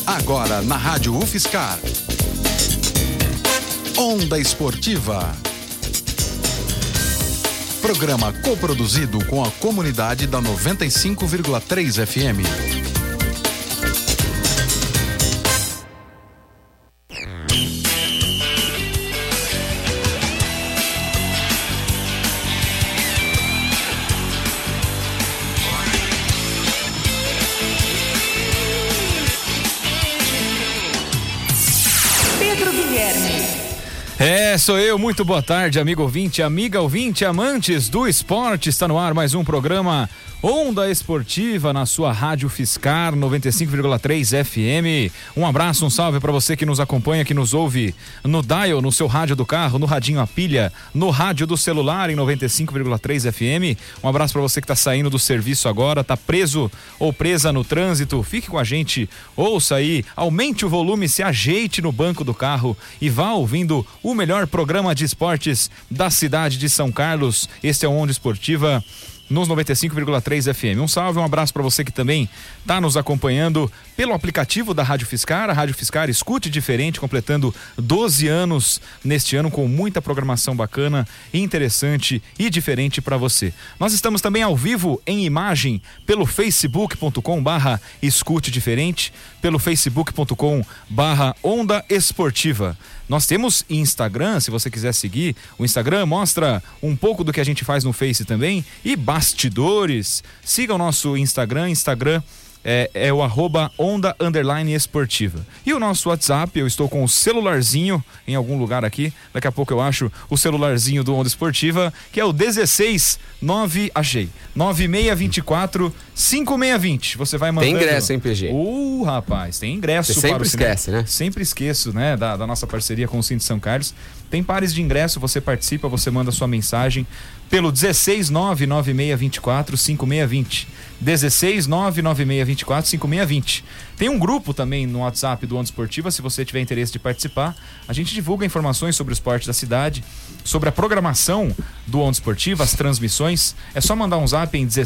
Agora na Rádio UFSCar. Onda Esportiva. Programa coproduzido com a comunidade da 95,3 FM. Sou eu, muito boa tarde, amigo ouvinte, amiga ouvinte, amantes do esporte. Está no ar mais um programa Onda Esportiva na sua Rádio UFSCar 95,3 FM. Um abraço, um salve para você que nos acompanha, que nos ouve no dial, no seu rádio do carro, no radinho a pilha, no rádio do celular em 95,3 FM. Um abraço para você que está saindo do serviço agora, está preso ou presa no trânsito. Fique com a gente, ouça aí, aumente o volume, se ajeite no banco do carro e vá ouvindo o melhor programa de esportes da cidade de São Carlos. Este é o Onda Esportiva nos 95,3 FM. Um salve, um abraço para você que também está nos acompanhando pelo aplicativo da Rádio UFSCar. A Rádio UFSCar Escute Diferente, completando 12 anos neste ano, com muita programação bacana, interessante e diferente para você. Nós estamos também ao vivo em imagem pelo facebook.com/Escute Diferente, pelo facebook.com/Onda Esportiva. Nós temos Instagram, se você quiser seguir. O Instagram mostra um pouco do que a gente faz no Face também, e bastidores. Siga o nosso Instagram é o @Onda_Esportiva. E o nosso WhatsApp, eu estou com o celularzinho em algum lugar aqui, daqui a pouco eu acho o celularzinho do Onda Esportiva, que é o 9624-5620. Você vai mandando. Tem ingresso, hein, PG? Rapaz, tem ingresso. Você sempre esquece, né? Sempre esqueço, né, da nossa parceria com o Cine São Carlos. Tem pares de ingresso, você participa, você manda sua mensagem pelo 16996245620. 16996245620. Tem um grupo também no WhatsApp do Onda Esportiva, se você tiver interesse de participar. A gente divulga informações sobre o esporte da cidade, sobre a programação do Onda Esportiva, as transmissões. É só mandar um zap em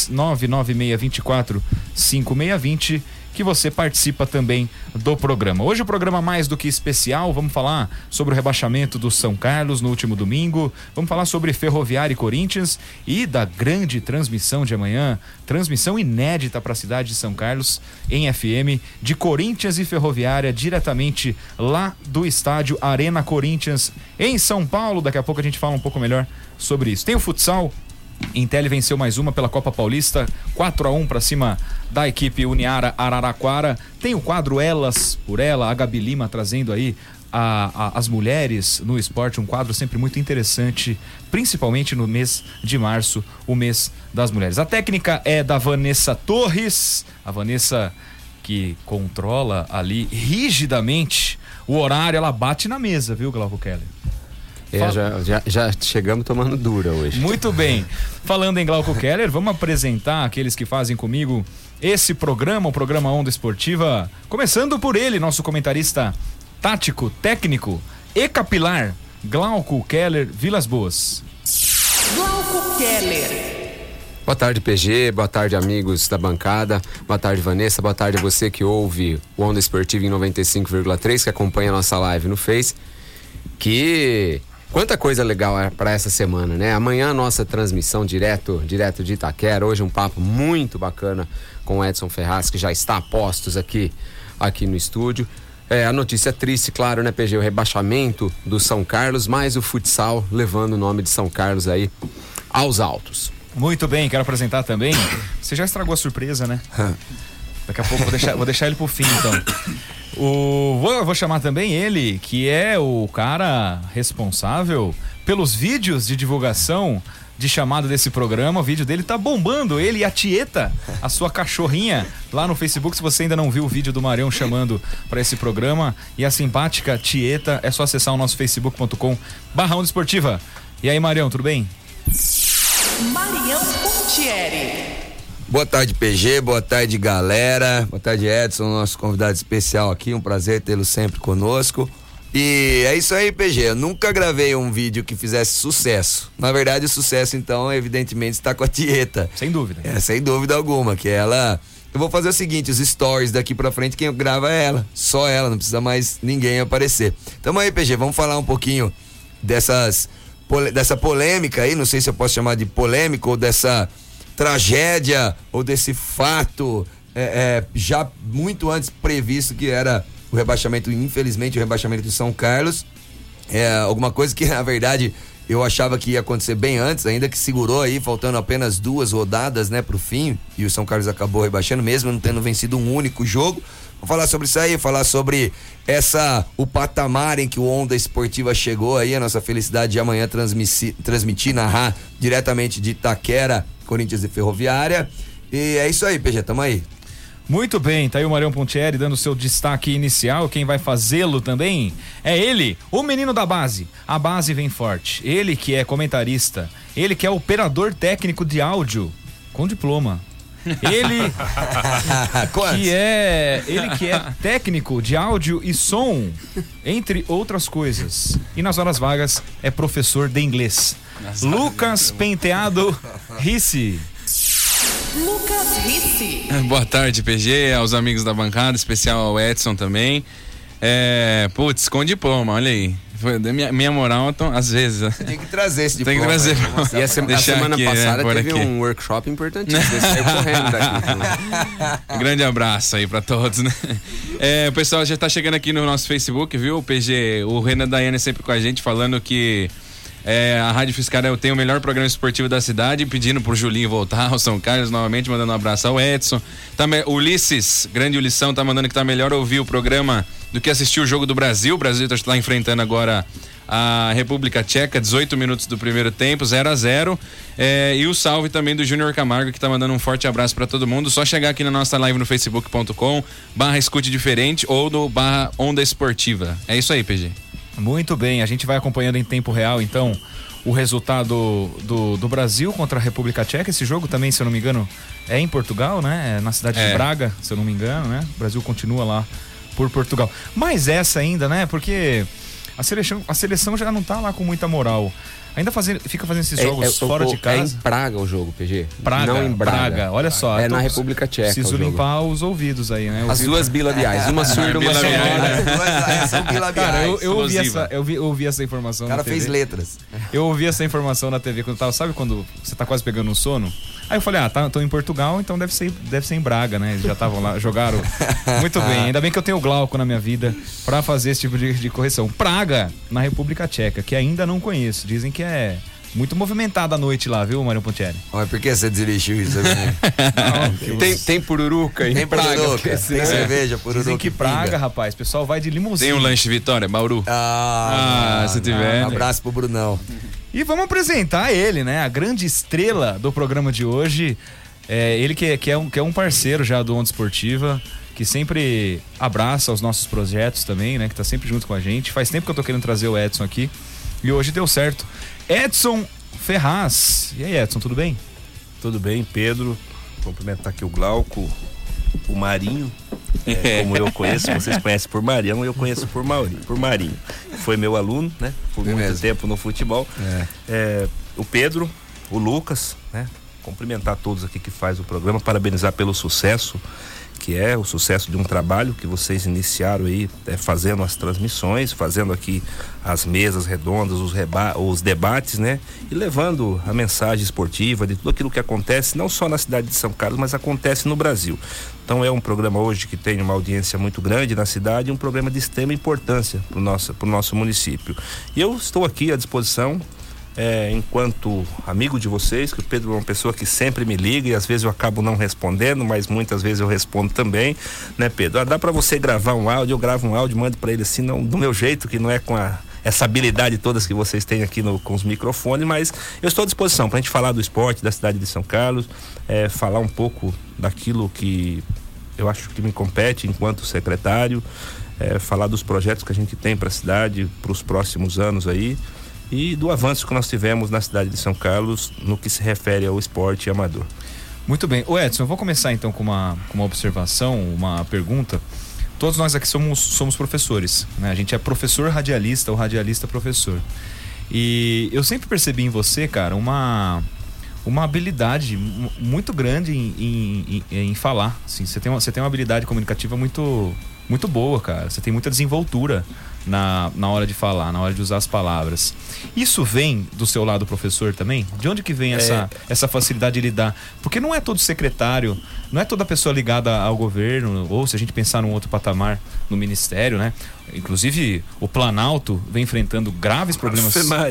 16996245620 que você participa também do programa. Hoje o programa mais do que especial, vamos falar sobre o rebaixamento do São Carlos no último domingo, vamos falar sobre Ferroviária e Corinthians e da grande transmissão de amanhã, transmissão inédita para a cidade de São Carlos em FM, de Corinthians e Ferroviária, diretamente lá do estádio Arena Corinthians em São Paulo. Daqui a pouco a gente fala um pouco melhor sobre isso. Tem o futsal. Intel venceu mais uma pela Copa Paulista, 4-1 para cima da equipe Uniara Araraquara. Tem o quadro Elas por Ela, a Gabi Lima trazendo aí as mulheres no esporte, um quadro sempre muito interessante, principalmente no mês de março, o mês das mulheres. A técnica é da Vanessa Torres, a Vanessa que controla ali rigidamente o horário, ela bate na mesa, viu, Glauco Keller? Já chegamos tomando dura hoje. Muito bem. Falando em Glauco Keller, vamos apresentar aqueles que fazem comigo esse programa, o programa Onda Esportiva. Começando por ele, nosso comentarista tático, técnico e capilar, Glauco Keller Vilas Boas. Glauco Keller. Boa tarde, PG, boa tarde, amigos da bancada, boa tarde, Vanessa, boa tarde a você que ouve o Onda Esportiva em 95,3, que acompanha a nossa live no Face. Quanta coisa legal para essa semana, né? Amanhã nossa transmissão direto de Itaquera. Hoje um papo muito bacana com o Edson Ferraz, que já está a postos aqui no estúdio. A notícia triste, claro, né, PG? O rebaixamento do São Carlos, mais o futsal levando o nome de São Carlos aí aos altos. Muito bem, quero apresentar também. Você já estragou a surpresa, né? Daqui a pouco vou deixar ele pro fim, então. Vou chamar também ele, que é o cara responsável pelos vídeos de divulgação de chamada desse programa. O vídeo dele tá bombando, ele e a Tieta, a sua cachorrinha, lá no Facebook. Se você ainda não viu o vídeo do Marião chamando para esse programa, e a simpática Tieta, é só acessar o nosso facebook.com/Onda Esportiva. E aí, Marião, tudo bem? Marião Pontieri. Boa tarde, PG, boa tarde, galera, boa tarde, Edson, nosso convidado especial aqui, um prazer tê-lo sempre conosco. E é isso aí, PG, eu nunca gravei um vídeo que fizesse sucesso. Na verdade, o sucesso, então, evidentemente, está com a Tieta. Sem dúvida. Sem dúvida alguma, que ela eu vou fazer o seguinte, os stories daqui pra frente, quem grava é ela, só ela, não precisa mais ninguém aparecer. Tamo aí, PG, vamos falar um pouquinho dessa polêmica aí, não sei se eu posso chamar de polêmica, ou dessa tragédia, ou desse fato já muito antes previsto, que era o rebaixamento, infelizmente, o rebaixamento do São Carlos. Alguma coisa que, na verdade, eu achava que ia acontecer bem antes, ainda que segurou aí, faltando apenas 2 rodadas, né, pro fim, e o São Carlos acabou rebaixando, mesmo não tendo vencido um único jogo. Vou falar sobre isso aí, falar sobre o patamar em que o Onda Esportiva chegou aí, a nossa felicidade de amanhã transmitir, narrar diretamente de Itaquera, Corinthians e Ferroviária. E é isso aí, PG, tamo aí. Muito bem, tá aí o Marião Pontieri dando seu destaque inicial. Quem vai fazê-lo também é ele, o menino da base. A base vem forte. Ele que é comentarista, ele que é operador técnico de áudio com diploma. Ele que é técnico de áudio e som, entre outras coisas. E nas horas vagas é professor de inglês. Lucas Penteado Ricci. Lucas Ricci. Boa tarde, PG, aos amigos da bancada, especial ao Edson também. Putz, com diploma, olha aí. Minha moral, então, às vezes. Tem que trazer esse diploma. Tem que trazer. E a semana passada teve um workshop importantíssimo. Você saiu correndo daqui. Grande abraço aí pra todos, né? O pessoal já tá chegando aqui no nosso Facebook, viu? O PG, o Renan Daiane sempre com a gente, falando que a Rádio Fiscal tem o melhor programa esportivo da cidade, pedindo pro Julinho voltar ao São Carlos novamente, mandando um abraço ao Edson. O Ulisses, grande Ulição, tá mandando que tá melhor ouvir o programa do que assistir o jogo do Brasil. O Brasil tá lá enfrentando agora a República Tcheca, 18 minutos do primeiro tempo, 0-0. E o salve também do Júnior Camargo, que tá mandando um forte abraço pra todo mundo. Só chegar aqui na nossa live no facebook.com/escute diferente ou no /onda esportiva. É isso aí, PG. Muito bem, a gente vai acompanhando em tempo real, então, o resultado do Brasil contra a República Tcheca. Esse jogo também, se eu não me engano, é em Portugal, né? Na cidade de Braga, se eu não me engano, né? O Brasil continua lá por Portugal. Mas essa ainda, né? Porque a seleção já não tá lá com muita moral. Ainda fica fazendo esses jogos fora de casa. É em Praga o jogo, PG. Praga, não em Braga. Olha só. É na República Tcheca. Preciso limpar os ouvidos aí, né? As duas bilabiais, uma surda, uma sonora. São bilabiais. Cara, eu ouvi essa informação. O cara na TV. fez letras. Eu ouvi essa informação na TV quando tava, sabe quando você tá quase pegando um sono? Aí eu falei, tô em Portugal, então deve ser em Braga, né? Eles já estavam lá, jogaram muito bem. Ainda bem que eu tenho glauco na minha vida pra fazer esse tipo de correção. Praga, na República Tcheca, que ainda não conheço. Dizem que é muito movimentada a noite lá, viu, Marião Pontieri? Mas por que você desistiu isso? Tem pururuca em Praga. Tem cerveja, pururuca. Dizem que Praga, rapaz, o pessoal vai de limusine. Tem um lanche Vitória, Bauru. Se tiver. Um abraço pro Brunão. E vamos apresentar ele, né? A grande estrela do programa de hoje. Ele que é um parceiro já do Onda Esportiva, que sempre abraça os nossos projetos também, né? Que tá sempre junto com a gente. Faz tempo que eu tô querendo trazer o Edson aqui e hoje deu certo. Edson Ferraz. E aí, Edson, tudo bem? Tudo bem, Pedro. Cumprimentar aqui o Glauco, o Marinho. Como eu conheço, vocês conhecem por Marião, eu conheço por Marinho. Foi meu aluno, né? Por muito tempo no futebol. O Pedro, o Lucas, né? Cumprimentar todos aqui que faz o programa, parabenizar pelo sucesso, que é o sucesso de um trabalho que vocês iniciaram aí, fazendo as transmissões, fazendo aqui as mesas redondas, os debates, né? E levando a mensagem esportiva de tudo aquilo que acontece, não só na cidade de São Carlos, mas acontece no Brasil. Então é um programa hoje que tem uma audiência muito grande na cidade, um programa de extrema importância pro nosso município. E eu estou aqui à disposição, enquanto amigo de vocês, que o Pedro é uma pessoa que sempre me liga e às vezes eu acabo não respondendo, mas muitas vezes eu respondo também, né, Pedro? Dá pra você gravar um áudio, eu gravo um áudio, mando pra ele assim, não do meu jeito, que não é com essa habilidade todas que vocês têm aqui com os microfones, mas eu estou à disposição pra gente falar do esporte da cidade de São Carlos, falar um pouco daquilo que eu acho que me compete enquanto secretário, falar dos projetos que a gente tem pra cidade, pros próximos anos aí, e do avanço que nós tivemos na cidade de São Carlos no que se refere ao esporte amador. Muito bem. Ô Edson, eu vou começar então com uma observação, uma pergunta. Todos nós aqui somos professores, né? A gente é professor radialista ou radialista professor. E eu sempre percebi em você, cara, uma uma habilidade muito grande em falar. Assim, você tem uma habilidade comunicativa muito boa, cara. Você tem muita desenvoltura na hora de falar, na hora de usar as palavras. Isso vem do seu lado professor também? De onde que vem essa facilidade de lidar? Porque não é todo secretário, não é toda pessoa ligada ao governo, ou se a gente pensar num outro patamar, no ministério, né? Inclusive o Planalto vem enfrentando graves problemas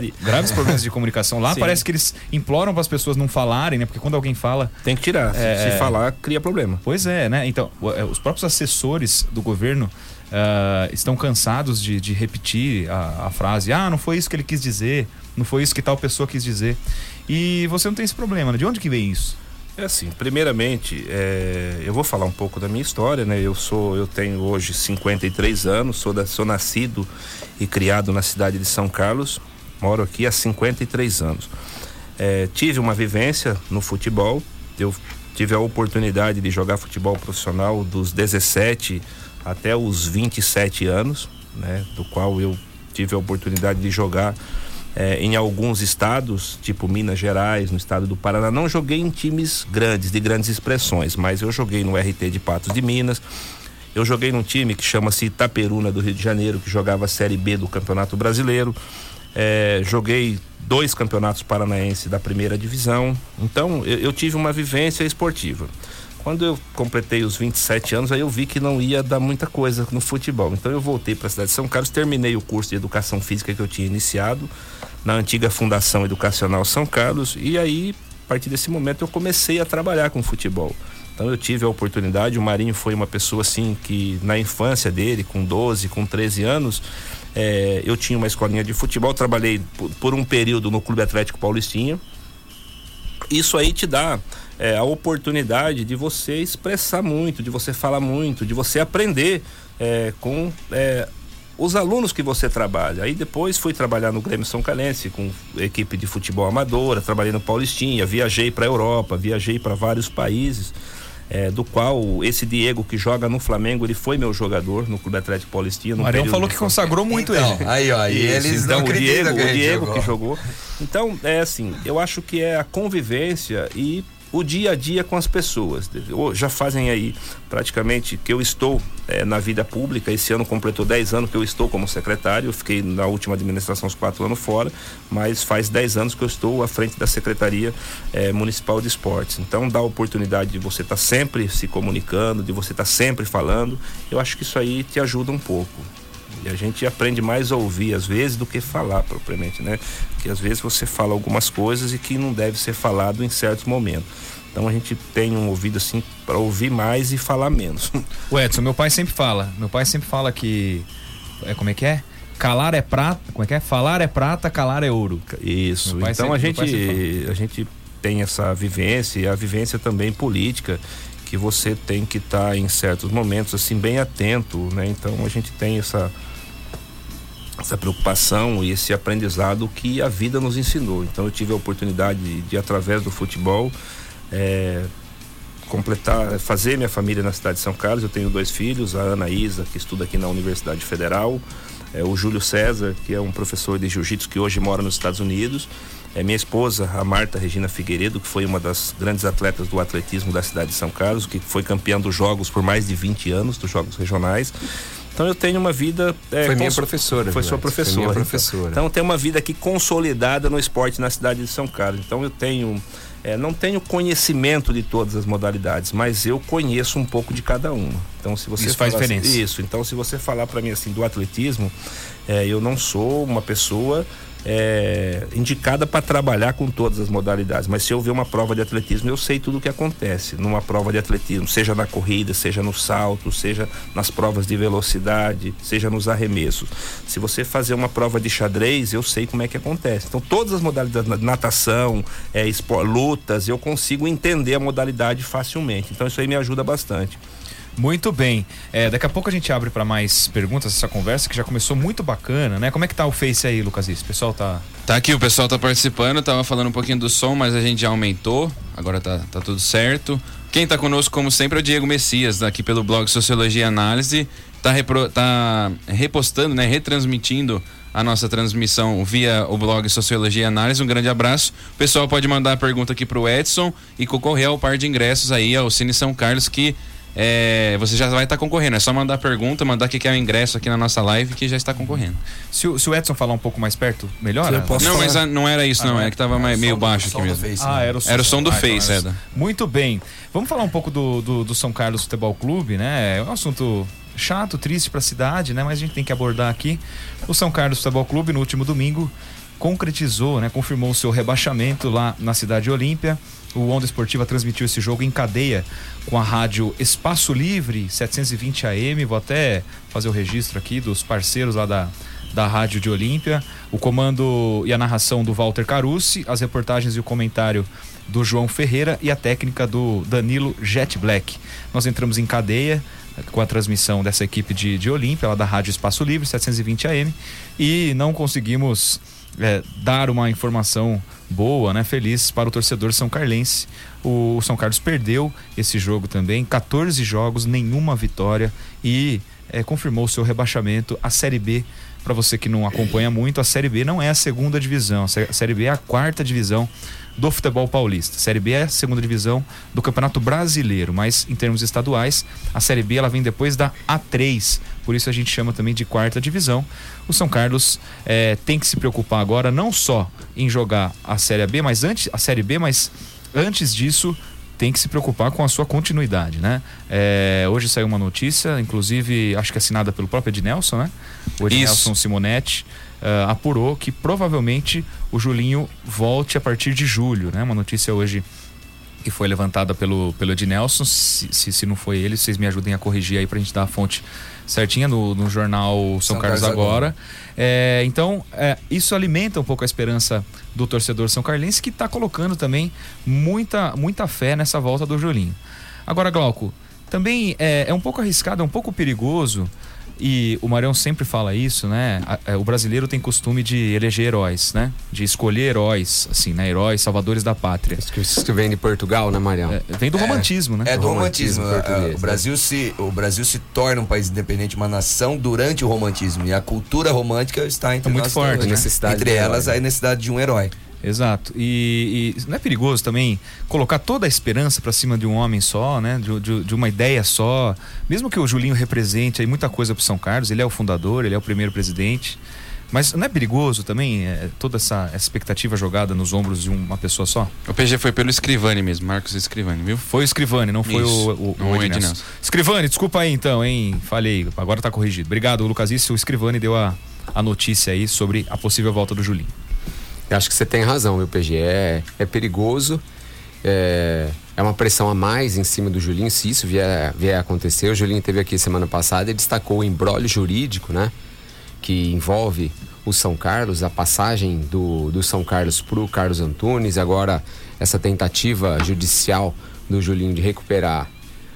de comunicação. Lá parece que eles imploram para as pessoas não falarem, né? Porque quando alguém fala... Tem que tirar, se falar, cria problema. Pois é, né? Então, os próprios assessores do governo estão cansados de repetir a frase, não foi isso que ele quis dizer, não foi isso que tal pessoa quis dizer. E você não tem esse problema, né? De onde que vem isso? É assim, primeiramente, eu vou falar um pouco da minha história, né? Eu tenho hoje 53 anos, sou nascido e criado na cidade de São Carlos, moro aqui há 53 anos. Tive uma vivência no futebol, eu tive a oportunidade de jogar futebol profissional dos 17 até os 27 anos, né? Do qual eu tive a oportunidade de jogar em alguns estados, tipo Minas Gerais, no estado do Paraná. Não joguei em times grandes, de grandes expressões, mas eu joguei no RT de Patos de Minas. Eu joguei num time que chama-se Itaperuna, do Rio de Janeiro, que jogava a Série B do Campeonato Brasileiro. Joguei 2 campeonatos paranaenses da primeira divisão. Então, eu tive uma vivência esportiva. Quando eu completei os 27 anos, aí eu vi que não ia dar muita coisa no futebol. Então eu voltei para a cidade de São Carlos, terminei o curso de educação física que eu tinha iniciado na antiga Fundação Educacional São Carlos, e aí, a partir desse momento, eu comecei a trabalhar com futebol. Então eu tive a oportunidade, o Marinho foi uma pessoa assim que na infância dele, com 12, com 13 anos, eu tinha uma escolinha de futebol, trabalhei por um período no Clube Atlético Paulistinha. Isso aí te dá a oportunidade de você expressar muito, de você falar muito, de você aprender com os alunos que você trabalha. Aí depois fui trabalhar no Grêmio São Calense com equipe de futebol amadora, trabalhei no Paulistinha, viajei para a Europa, viajei para vários países, do qual esse Diego que joga no Flamengo, ele foi meu jogador no Clube Atlético Paulistinha. O Marião falou que consagrou muito ele. Aí, ó, e eles não acreditam o Diego que jogou. Então, assim, eu acho que é a convivência e o dia a dia com as pessoas. Já fazem aí praticamente que eu estou na vida pública. Esse ano completou 10 anos que eu estou como secretário. Eu fiquei na última administração uns 4 anos fora, mas faz 10 anos que eu estou à frente da Secretaria Municipal de Esportes. Então dá a oportunidade de você estar sempre se comunicando, de você estar sempre falando. Eu acho que isso aí te ajuda um pouco. E a gente aprende mais a ouvir às vezes do que falar propriamente, né? Porque às vezes você fala algumas coisas e que não deve ser falado em certos momentos. Então a gente tem um ouvido assim para ouvir mais e falar menos. O Edson, meu pai sempre fala que como é que é? Calar é prata, como é que é? Falar é prata, calar é ouro. Isso. Então a gente tem essa vivência, e a vivência também política, que você tem que estar em certos momentos assim bem atento, né? Então a gente tem essa preocupação e esse aprendizado que a vida nos ensinou. Então eu tive a oportunidade de através do futebol fazer minha família na cidade de São Carlos. Eu tenho 2 filhos, a Ana Isa, que estuda aqui na Universidade Federal, o Júlio César, que é um professor de jiu-jitsu que hoje mora nos Estados Unidos, minha esposa, a Marta Regina Figueiredo, que foi uma das grandes atletas do atletismo da cidade de São Carlos, que foi campeã dos jogos por mais de 20 anos, dos jogos regionais. Então eu tenho uma vida... Foi minha professora. Foi sua professora. Foi minha professora. Então eu tenho uma vida aqui consolidada no esporte na cidade de São Carlos. Então eu tenho... não tenho conhecimento de todas as modalidades, mas eu conheço um pouco de cada uma. Então se você isso faz diferença. Isso. Então se você falar para mim assim do atletismo, eu não sou uma pessoa indicada para trabalhar com todas as modalidades, mas se eu ver uma prova de atletismo, eu sei tudo o que acontece numa prova de atletismo, seja na corrida, seja no salto, seja nas provas de velocidade, seja nos arremessos. Se você fazer uma prova de xadrez, eu sei como é que acontece. Então todas as modalidades, natação, lutas, eu consigo entender a modalidade facilmente. Então isso aí me ajuda bastante. Muito bem. Daqui a pouco a gente abre para mais perguntas essa conversa, que já começou muito bacana, né? Como é que tá o Face aí, Lucas? O pessoal tá aqui, o pessoal tá participando, tava falando um pouquinho do som, mas a gente já aumentou, agora tá tudo certo. Quem tá conosco, como sempre, é o Diego Messias, aqui pelo blog Sociologia e Análise, tá repostando, né? Retransmitindo a nossa transmissão via o blog Sociologia e Análise. Um grande abraço. O pessoal pode mandar a pergunta aqui pro Edson e concorrer ao par de ingressos aí ao Cine São Carlos, que você já vai estar concorrendo. É só mandar a pergunta, mandar que quer o ingresso aqui na nossa live, que já está concorrendo. Se o Edson falar um pouco mais perto, melhor? Não, mas não era isso, não. É que tava meio baixo aqui mesmo. Era o som do Face, Eda. Muito bem. Vamos falar um pouco do São Carlos Futebol Clube, né? É um assunto chato, triste para a cidade, né? Mas a gente tem que abordar aqui. O São Carlos Futebol Clube, no último domingo, concretizou, né? Confirmou o seu rebaixamento lá na cidade de Olímpia. O Onda Esportiva transmitiu esse jogo em cadeia com a rádio Espaço Livre 720 AM. Vou até fazer o registro aqui dos parceiros lá da rádio de Olímpia. O comando e a narração do Walter Carucci, as reportagens e o comentário do João Ferreira e a técnica do Danilo Jet Black. Nós entramos em cadeia com a transmissão dessa equipe de Olímpia, lá da rádio Espaço Livre 720 AM, e não conseguimos dar uma informação boa, né, feliz para o torcedor são carlense. O São Carlos perdeu esse jogo também, 14 jogos, nenhuma vitória, e confirmou seu rebaixamento à Série B. Para você que não acompanha muito, a Série B não é a segunda divisão, a Série B é a quarta divisão do futebol paulista. A Série B é a segunda divisão do Campeonato Brasileiro, mas em termos estaduais, a Série B ela vem depois da A3, por isso a gente chama também de quarta divisão. O São Carlos tem que se preocupar agora não só em jogar a Série B, mas antes disso tem que se preocupar com a sua continuidade, né? Hoje saiu uma notícia, inclusive acho que assinada pelo próprio Ednelson, né? O Ednelson Simonetti apurou que provavelmente o Julinho volte a partir de julho, né? Uma notícia hoje que foi levantada pelo Ednelson. Se não foi ele, vocês me ajudem a corrigir aí pra gente dar a fonte certinha no jornal São Carlos Agora. Então, isso alimenta um pouco a esperança do torcedor são carlense, que está colocando também muita fé nessa volta do Julinho. Agora, Glauco, também é um pouco arriscado, é um pouco perigoso, e o Marião sempre fala isso, né? O brasileiro tem costume de eleger heróis, né? De escolher heróis, assim, né? Heróis, salvadores da pátria. Isso que vem de Portugal, né, Marião? Vem do romantismo, né? Do romantismo. português, O Brasil se torna um país independente, uma nação, durante o romantismo. E a cultura romântica está entre muito nós forte, hoje, né? Entre elas, a necessidade de um herói. Exato. E não é perigoso também colocar toda a esperança para cima de um homem só, né? De uma ideia só. Mesmo que o Julinho represente aí muita coisa pro São Carlos, ele é o fundador, ele é o primeiro presidente. Mas não é perigoso também toda essa expectativa jogada nos ombros de uma pessoa só? O PG foi pelo Scrivani mesmo, Marcos Scrivani, viu? Foi o Scrivani, não foi o Ednelson. Scrivani, desculpa aí então, hein? Falei, agora tá corrigido. Obrigado, Lucas. Isso, o Scrivani deu a notícia aí sobre a possível volta do Julinho. Eu acho que você tem razão, viu, PG? É perigoso, é uma pressão a mais em cima do Julinho, se isso vier a acontecer. O Julinho esteve aqui semana passada e destacou o imbróglio jurídico, né? Que envolve o São Carlos, a passagem do São Carlos pro Carlos Antunes, agora essa tentativa judicial do Julinho de recuperar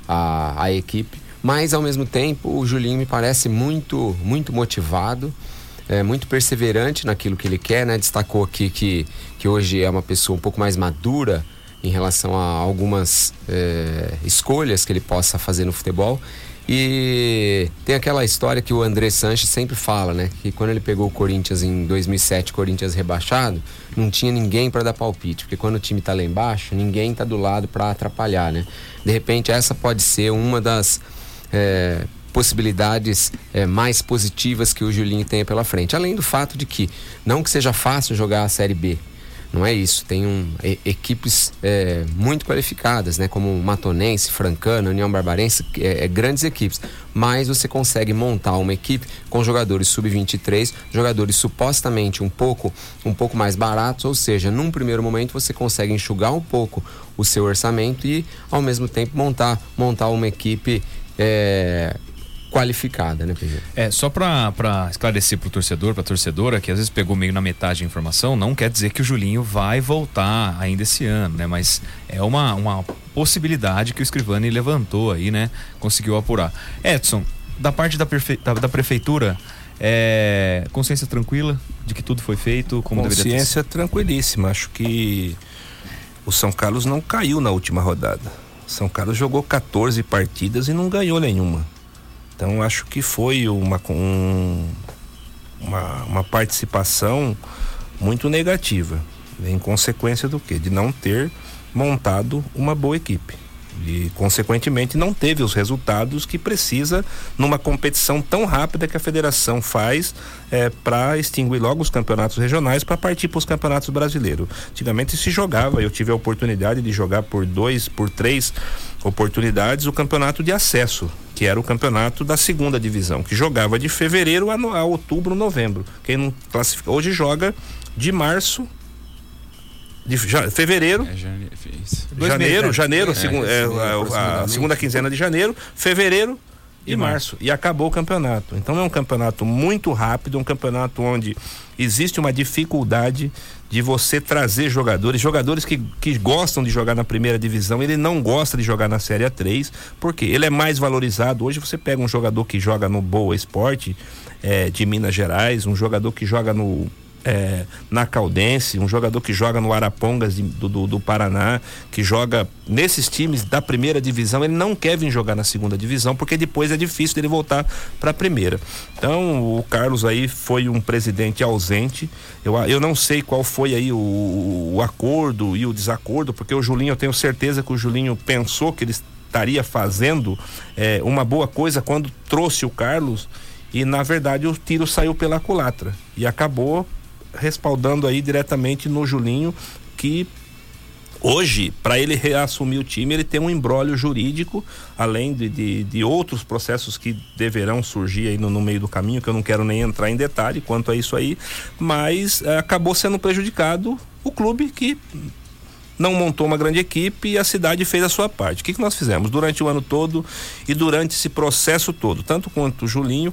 a equipe. Mas, ao mesmo tempo, o Julinho me parece muito motivado, muito perseverante naquilo que ele quer, né? Destacou aqui que hoje é uma pessoa um pouco mais madura em relação a algumas escolhas que ele possa fazer no futebol. E tem aquela história que o André Sanches sempre fala, né? Que quando ele pegou o Corinthians em 2007, Corinthians rebaixado, não tinha ninguém para dar palpite, porque quando o time tá lá embaixo, ninguém tá do lado para atrapalhar, né? De repente essa pode ser uma das possibilidades mais positivas que o Julinho tem pela frente. Além do fato de que, não que seja fácil jogar a Série B, não é isso, tem equipes muito qualificadas, né? Como Matonense, Francana, União Barbarense, grandes equipes, mas você consegue montar uma equipe com jogadores sub-23, jogadores supostamente um pouco mais baratos, ou seja, num primeiro momento você consegue enxugar um pouco o seu orçamento e ao mesmo tempo montar uma equipe qualificada, né, PG? Só pra esclarecer pra torcedora, que às vezes pegou meio na metade a informação, não quer dizer que o Julinho vai voltar ainda esse ano, né? Mas é uma possibilidade que o Scrivani levantou aí, né? Conseguiu apurar. Edson, da parte da prefeitura, consciência tranquila de que tudo foi feito como deveria ter sido? Consciência tranquilíssima. Acho que o São Carlos não caiu na última rodada. São Carlos jogou 14 partidas e não ganhou nenhuma. Então acho que foi uma participação muito negativa, em consequência do quê? De não ter montado uma boa equipe. E, consequentemente, não teve os resultados que precisa numa competição tão rápida que a federação faz para extinguir logo os campeonatos regionais para partir para os campeonatos brasileiros. Antigamente se jogava, eu tive a oportunidade de jogar por 3 oportunidades o campeonato de acesso, que era o campeonato da segunda divisão, que jogava de fevereiro a outubro, novembro. Quem não classifica hoje joga de março, de fevereiro, janeiro, a segunda quinzena de janeiro, fevereiro e março. E acabou o campeonato. Então é um campeonato muito rápido, um campeonato onde existe uma dificuldade de você trazer jogadores que gostam de jogar na primeira divisão. Ele não gosta de jogar na Série A3, porque ele é mais valorizado. Hoje você pega um jogador que joga no Boa Esporte de Minas Gerais, um jogador que joga na Caldense, um jogador que joga no Arapongas do Paraná, que joga nesses times da primeira divisão. Ele não quer vir jogar na segunda divisão, porque depois é difícil dele voltar para a primeira. Então o Carlos aí foi um presidente ausente. Eu não sei qual foi aí o acordo e o desacordo, porque o Julinho, eu tenho certeza que o Julinho pensou que ele estaria fazendo uma boa coisa quando trouxe o Carlos, e na verdade o tiro saiu pela culatra e acabou respaldando aí diretamente no Julinho, que hoje, para ele reassumir o time, ele tem um imbróglio jurídico, além de outros processos que deverão surgir aí no meio do caminho, que eu não quero nem entrar em detalhe quanto a isso aí, mas acabou sendo prejudicado o clube, que não montou uma grande equipe, e a cidade fez a sua parte. O que nós fizemos durante o ano todo e durante esse processo todo, tanto quanto o Julinho,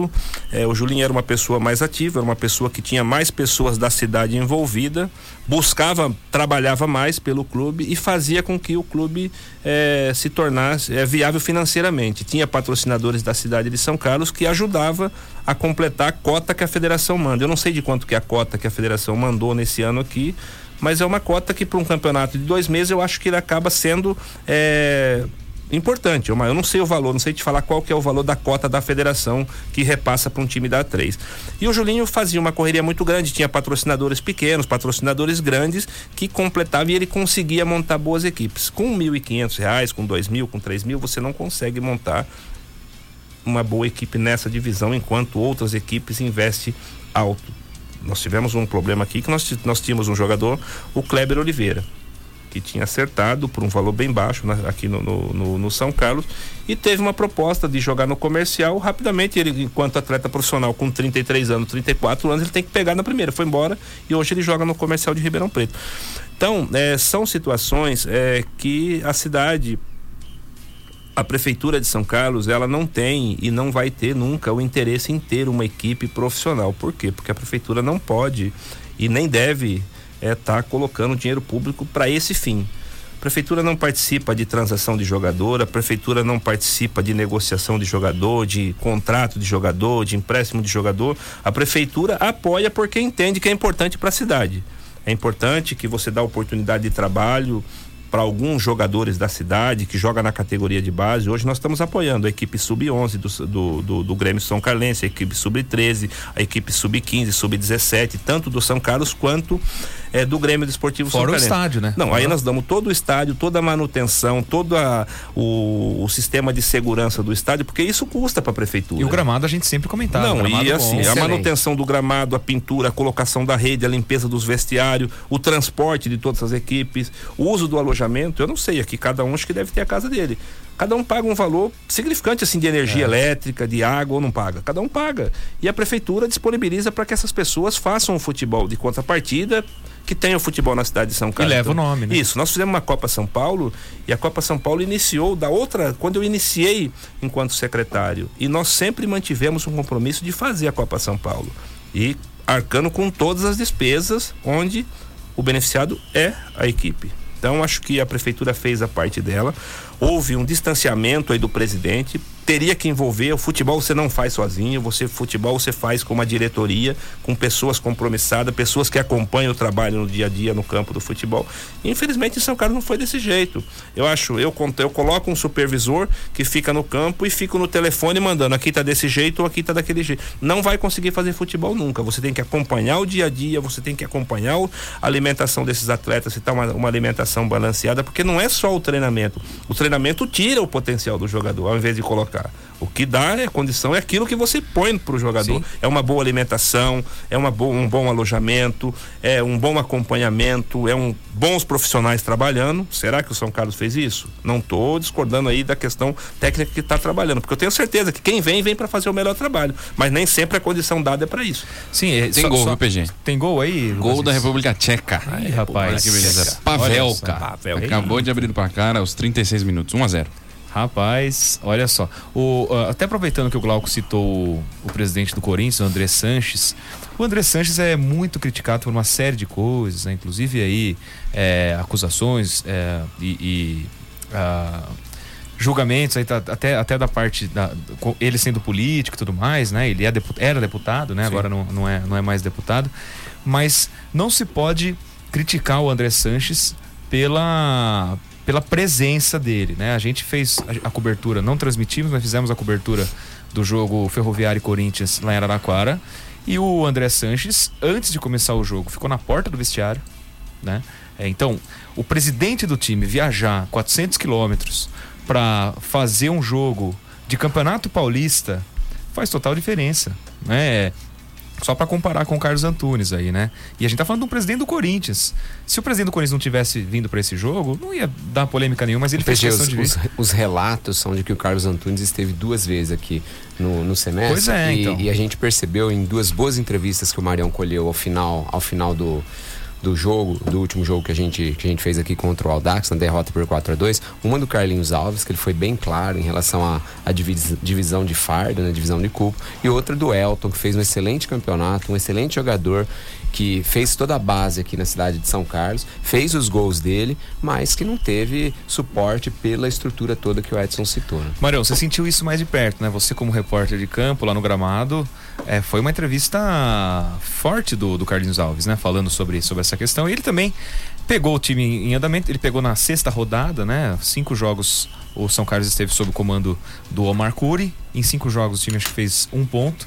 o Julinho era uma pessoa mais ativa, era uma pessoa que tinha mais pessoas da cidade envolvida, trabalhava mais pelo clube e fazia com que o clube se tornasse viável financeiramente. Tinha patrocinadores da cidade de São Carlos que ajudava a completar a cota que a federação manda. Eu não sei de quanto que é a cota que a federação mandou nesse ano aqui, mas é uma cota que, para um campeonato de 2 meses, eu acho que ele acaba sendo importante. Eu não sei o valor, não sei te falar qual que é o valor da cota da federação que repassa para um time da A3. E o Julinho fazia uma correria muito grande, tinha patrocinadores pequenos, patrocinadores grandes, que completavam, e ele conseguia montar boas equipes. Com R$1.500, com R$2.000, com R$3.000, você não consegue montar uma boa equipe nessa divisão, enquanto outras equipes investem alto. Nós tivemos um problema aqui, que nós tínhamos um jogador, o Kleber Oliveira, que tinha acertado por um valor bem baixo aqui no São Carlos, e teve uma proposta de jogar no comercial. Rapidamente, ele, enquanto atleta profissional com 33 anos, 34 anos, ele tem que pegar na primeira, foi embora, e hoje ele joga no comercial de Ribeirão Preto. Então, são situações que a cidade, a prefeitura de São Carlos, ela não tem e não vai ter nunca o interesse em ter uma equipe profissional. Por quê? Porque a prefeitura não pode e nem deve estar colocando dinheiro público para esse fim. A prefeitura não participa de transação de jogador, a prefeitura não participa de negociação de jogador, de contrato de jogador, de empréstimo de jogador. A prefeitura apoia porque entende que é importante para a cidade. É importante que você dá oportunidade de trabalho para alguns jogadores da cidade que joga na categoria de base. Hoje nós estamos apoiando a equipe sub-11 do Grêmio São Carlense, a equipe sub-13, a equipe sub-15, sub-17, tanto do São Carlos quanto do Grêmio Desportivo São Carlense. Fora o estádio, né? Não, aí nós damos todo o estádio, toda a manutenção, todo o sistema de segurança do estádio, porque isso custa para a prefeitura. E o gramado a gente sempre comentava. Não, e assim, a manutenção do gramado, a pintura, a colocação da rede, a limpeza dos vestiários, o transporte de todas as equipes, o uso do alojamento. Eu não sei, aqui cada um acho que deve ter a casa dele. Cada um paga um valor significante assim de energia elétrica, de água, ou não paga. Cada um paga. E a prefeitura disponibiliza para que essas pessoas façam um futebol de contrapartida, que tenha o futebol na cidade de São Carlos. E leva o nome, né? Isso, nós fizemos uma Copa São Paulo, e a Copa São Paulo iniciou quando eu iniciei enquanto secretário, e nós sempre mantivemos um compromisso de fazer a Copa São Paulo, e arcando com todas as despesas, onde o beneficiado é a equipe. Então acho que a prefeitura fez a parte dela. houve um distanciamento aí do presidente. Teria que envolver, o futebol você não faz sozinho, futebol você faz com uma diretoria, com pessoas compromissadas, pessoas que acompanham o trabalho no dia a dia no campo do futebol. Infelizmente em São Carlos não foi desse jeito. Eu coloco um supervisor que fica no campo e fico no telefone mandando, aqui tá desse jeito ou aqui tá daquele jeito. Não vai conseguir fazer futebol nunca. Você tem que acompanhar o dia a dia, você tem que acompanhar a alimentação desses atletas, se tá uma alimentação balanceada, porque não é só o treinamento. O treinamento tira o potencial do jogador, ao invés de colocar. O que dá a condição é aquilo que você põe pro jogador. Sim. É uma boa alimentação, é um bom alojamento, é um bom acompanhamento, bons profissionais trabalhando. Será que o São Carlos fez isso? Não tô discordando aí da questão técnica que tá trabalhando, porque eu tenho certeza que quem vem para fazer o melhor trabalho, mas nem sempre a condição dada é para isso. Sim, tem gol, viu, PG? Tem gol aí? Gol da República Tcheca. Ai, rapaz. Que beleza. Pavelka. Acabou de abrir o placar aos 36 minutos, 1-0. Rapaz, olha só. Até aproveitando que o Glauco citou o presidente do Corinthians, o André Sanches. O André Sanches é muito criticado por uma série de coisas, né? Inclusive aí acusações julgamentos aí, até da parte ele sendo político e tudo mais, né? Ele era deputado, né? Sim. Agora não é mais deputado. Mas não se pode criticar o André Sanches pela presença dele, né? A gente fez a cobertura, não transmitimos, mas fizemos a cobertura do jogo Ferroviário e Corinthians lá em Araraquara, e o André Sanches, antes de começar o jogo, ficou na porta do vestiário, né? Então, o presidente do time viajar 400 quilômetros para fazer um jogo de Campeonato Paulista faz total diferença, né? Só para comparar com o Carlos Antunes aí, né? E a gente tá falando de um presidente do Corinthians. Se o presidente do Corinthians não tivesse vindo para esse jogo, não ia dar polêmica nenhuma, mas ele fez questão de vir. Os relatos são de que o Carlos Antunes esteve 2 vezes aqui no semestre. Pois é, então. E a gente percebeu em 2 boas entrevistas que o Marião colheu ao final do jogo, do último jogo que a gente fez aqui contra o Audax, na derrota por 4-2, uma do Carlinhos Alves, que ele foi bem claro em relação à divisão de fardo, né, divisão de culpa, e outra do Elton, que fez um excelente campeonato, um excelente jogador, que fez toda a base aqui na cidade de São Carlos, fez os gols dele, mas que não teve suporte pela estrutura toda que o Edson citou, né? Marião, você sentiu isso mais de perto, né? Você como repórter de campo, lá no gramado, foi uma entrevista forte do Carlinhos Alves, né? Falando sobre essa questão. E ele também pegou o time em andamento, ele pegou na 6ª rodada, né? 5 jogos o São Carlos esteve sob o comando do Omar Curi. Em 5 jogos o time acho que fez 1 ponto.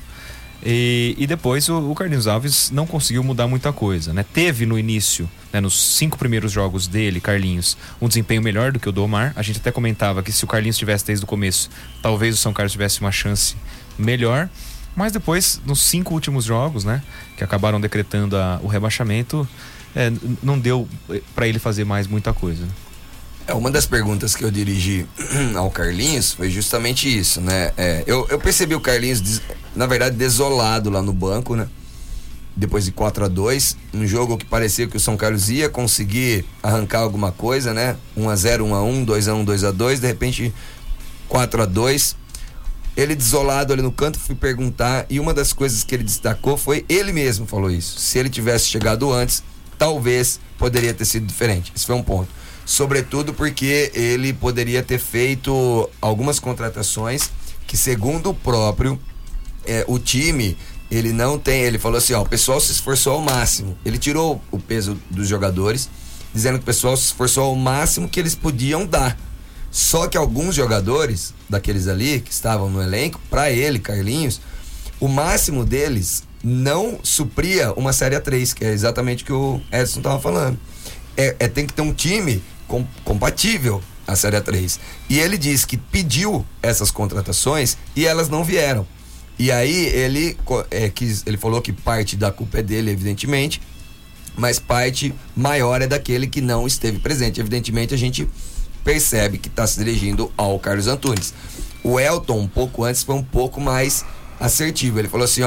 E depois o Carlinhos Alves não conseguiu mudar muita coisa, né? Teve no início, né, nos 5 primeiros jogos dele, Carlinhos, um desempenho melhor do que o do Omar. A gente até comentava que se o Carlinhos tivesse desde o começo, talvez o São Carlos tivesse uma chance melhor. Mas depois, nos 5 últimos jogos, né, que acabaram decretando o rebaixamento, não deu para ele fazer mais muita coisa. Uma das perguntas que eu dirigi ao Carlinhos foi justamente isso, né? Eu percebi o Carlinhos, na verdade, desolado lá no banco, né? Depois de 4-2, um jogo que parecia que o São Carlos ia conseguir arrancar alguma coisa, né? 1-0, 1-1, 2-1, 2-2, de repente 4-2. Ele desolado ali no canto, fui perguntar, e uma das coisas que ele destacou foi, ele mesmo falou isso, se ele tivesse chegado antes, talvez poderia ter sido diferente. Esse foi um ponto. Sobretudo porque ele poderia ter feito algumas contratações que, segundo o próprio, o time, ele não tem, ele falou assim, o pessoal se esforçou ao máximo. Ele tirou o peso dos jogadores, dizendo que o pessoal se esforçou ao máximo que eles podiam dar. Só que alguns jogadores, daqueles ali, que estavam no elenco, para ele, Carlinhos, o máximo deles não supria uma Série A3, que é exatamente o que o Edson estava falando. Tem que ter um time compatível à Série A3. E ele disse que pediu essas contratações e elas não vieram. E aí ele falou que parte da culpa é dele, evidentemente, mas parte maior é daquele que não esteve presente. Evidentemente a gente percebe que está se dirigindo ao Carlos Antunes. O Elton, um pouco antes, foi um pouco mais assertivo. Ele falou assim,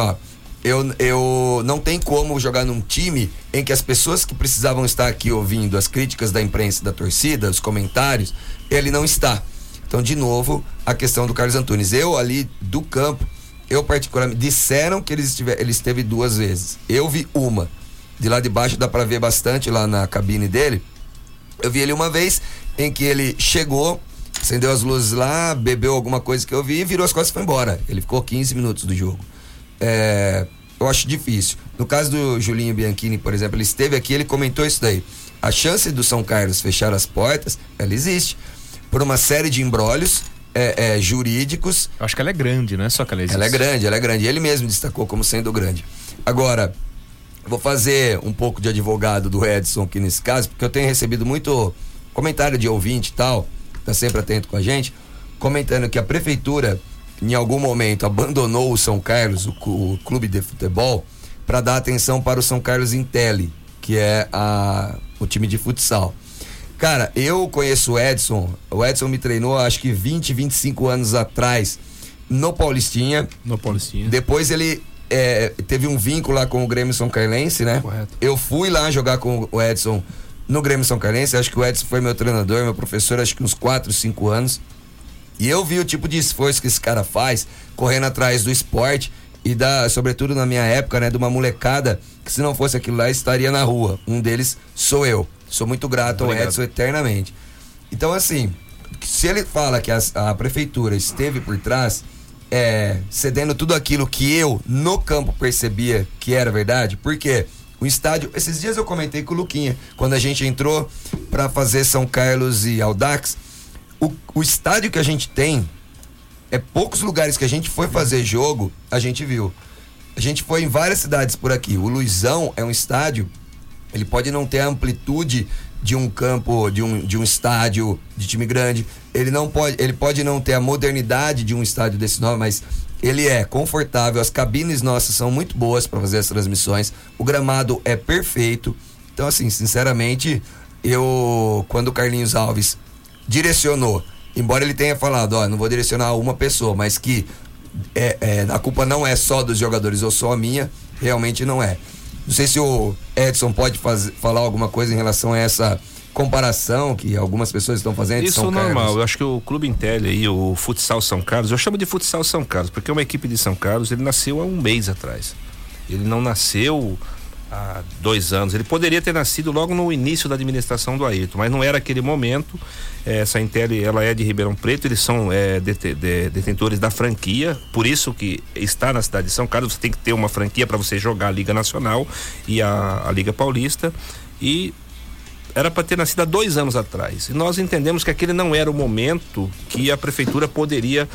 eu não tem como jogar num time em que as pessoas que precisavam estar aqui ouvindo as críticas da imprensa, da torcida, os comentários, ele não está. Então, de novo, a questão do Carlos Antunes. Eu ali do campo, eu particularmente, disseram que ele esteve 2 vezes. Eu vi uma. De lá de baixo dá pra ver bastante lá na cabine dele. Eu vi ele uma vez em que ele chegou acendeu as luzes lá, bebeu alguma coisa que eu vi, virou as costas e foi embora. Ele ficou 15 minutos do jogo. Eu acho difícil. No caso do Julinho Bianchini, por exemplo, ele esteve aqui, ele comentou isso daí. A chance do São Carlos fechar as portas, ela existe. Por uma série de imbrólios jurídicos. Eu acho que ela é grande, não é só que ela existe. Ela é grande. Ele mesmo destacou como sendo grande. Agora, vou fazer um pouco de advogado do Edson aqui nesse caso, porque eu tenho recebido muito comentário de ouvinte e tal, tá sempre atento com a gente, comentando que a prefeitura, em algum momento, abandonou o São Carlos, o clube de futebol, para dar atenção para o São Carlos Intelli, que é o time de futsal. Cara, eu conheço o Edson me treinou acho que 20, 25 anos atrás no Paulistinha. Depois ele teve um vínculo lá com o Grêmio São Carlense, né? Correto. Eu fui lá jogar com o Edson no Grêmio São Carlense, acho que o Edson foi meu treinador, meu professor, acho que uns 4, 5 anos. E eu vi o tipo de esforço que esse cara faz, correndo atrás do esporte e sobretudo na minha época, né, de uma molecada que se não fosse aquilo lá estaria na rua. Um deles sou eu. Sou muito grato ao Edson eternamente. Então, assim, se ele fala que a prefeitura esteve por trás, cedendo tudo aquilo que eu, no campo, percebia que era verdade, porque o estádio, esses dias eu comentei com o Luquinha, quando a gente entrou para fazer São Carlos e Audax, o estádio que a gente tem, poucos lugares que a gente foi fazer jogo, a gente viu. A gente foi em várias cidades por aqui. O Luizão é um estádio, ele pode não ter a amplitude de um campo, de um estádio de time grande, ele pode não ter a modernidade de um estádio desse nome, mas ele é confortável, as cabines nossas são muito boas para fazer as transmissões, o gramado é perfeito. Então, assim, sinceramente, quando o Carlinhos Alves direcionou, embora ele tenha falado, não vou direcionar uma pessoa, mas que a culpa não é só dos jogadores ou só a minha, realmente não é. Não sei se o Edson pode falar alguma coisa em relação a essa comparação que algumas pessoas estão fazendo. Isso é normal. Eu acho que o Clube Intelli aí, o Futsal São Carlos, eu chamo de Futsal São Carlos, porque é uma equipe de São Carlos, ele nasceu há um mês atrás. Ele não nasceu há 2 anos. Ele poderia ter nascido logo no início da administração do Ayrton, mas não era aquele momento. Essa Intelli, ela é de Ribeirão Preto, eles são detentores da franquia, por isso que está na cidade de São Carlos. Você tem que ter uma franquia para você jogar a Liga Nacional e a Liga Paulista, e era para ter nascido há 2 anos atrás, e nós entendemos que aquele não era o momento que a prefeitura poderia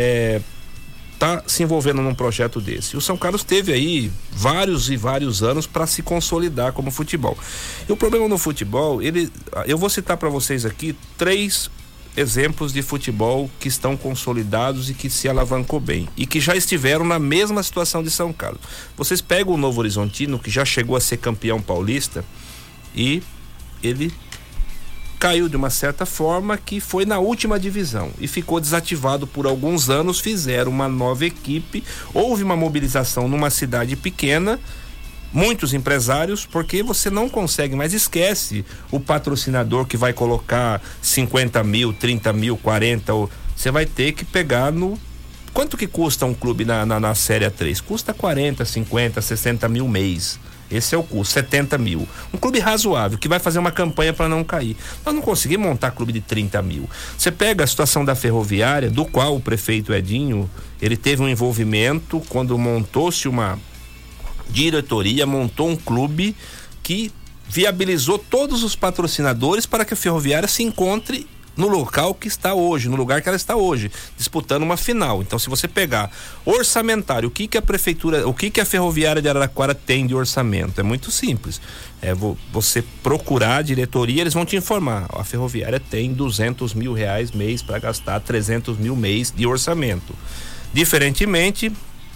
tá se envolvendo num projeto desse. O São Carlos teve aí vários e vários anos para se consolidar como futebol. E o problema no futebol, eu vou citar para vocês aqui 3 exemplos de futebol que estão consolidados e que se alavancou bem e que já estiveram na mesma situação de São Carlos. Vocês pegam o Novo Horizontino, que já chegou a ser campeão paulista, e ele caiu de uma certa forma, que foi na última divisão e ficou desativado por alguns anos. Fizeram uma nova equipe, houve uma mobilização numa cidade pequena, muitos empresários, porque você não consegue, mas esquece o patrocinador que vai colocar 50 mil, 30 mil, 40, você vai ter que pegar quanto que custa um clube na Série A3? Custa 40, 50, 60 mil mês. Esse é o custo, 70 mil. Um clube razoável, que vai fazer uma campanha para não cair. Nós não conseguimos montar clube de 30 mil. Você pega a situação da Ferroviária, do qual o prefeito Edinho, ele teve um envolvimento quando montou-se uma diretoria, montou um clube que viabilizou todos os patrocinadores para que a Ferroviária se encontre no local que está hoje, no lugar que ela está hoje, disputando uma final. Então, se você pegar orçamentário, o que a prefeitura, o que a Ferroviária de Araraquara tem de orçamento? É muito simples. Você procurar a diretoria, eles vão te informar. A Ferroviária tem 200 mil reais mês para gastar, 300 mil mês de orçamento. Diferentemente,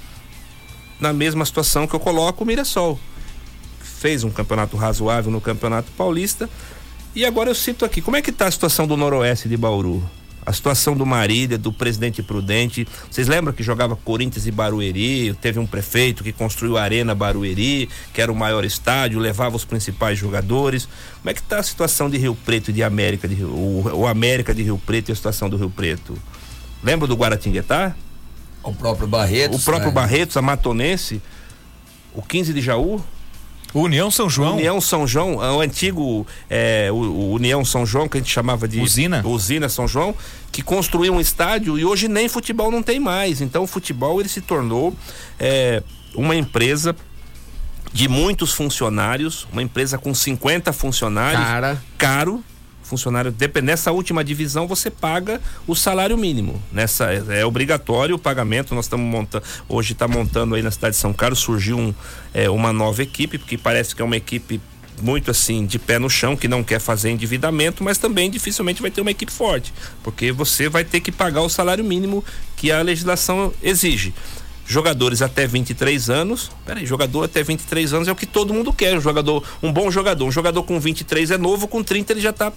na mesma situação que eu coloco o Mirassol. Fez um campeonato razoável no Campeonato Paulista. E agora eu cito aqui, como é que está a situação do Noroeste de Bauru? A situação do Marília, do Presidente Prudente. Vocês lembram que jogava Corinthians e Barueri? Teve um prefeito que construiu a Arena Barueri, que era o maior estádio, levava os principais jogadores. Como é que está a situação de Rio Preto e de América, o América de Rio Preto e a situação do Rio Preto? Lembra do Guaratinguetá? O próprio Barretos. Barretos, a Matonense, o 15 de Jaú. União São João? União São João, o antigo o União São João, que a gente chamava de Usina São João, que construiu um estádio e hoje nem futebol não tem mais. Então o futebol ele se tornou uma empresa de muitos funcionários, uma empresa com 50 funcionários, caro. Funcionário, nessa última divisão você paga o salário mínimo. Nessa é obrigatório o pagamento. Nós estamos montando, hoje está montando aí na cidade de São Carlos, surgiu uma nova equipe, porque parece que é uma equipe muito assim de pé no chão, que não quer fazer endividamento, mas também dificilmente vai ter uma equipe forte, porque você vai ter que pagar o salário mínimo que a legislação exige. Jogadores até 23 anos, jogador até 23 anos é o que todo mundo quer, um bom jogador. Um jogador com 23 é novo, com 30 ele já está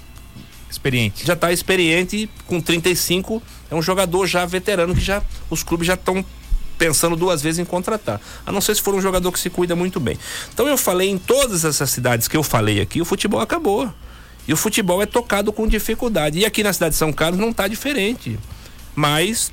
experiente, com 35 é um jogador já veterano que os clubes já estão pensando 2 vezes em contratar, a não ser se for um jogador que se cuida muito bem. Então eu falei, em todas essas cidades que eu falei aqui, o futebol acabou, e o futebol é tocado com dificuldade, e aqui na cidade de São Carlos não está diferente, mas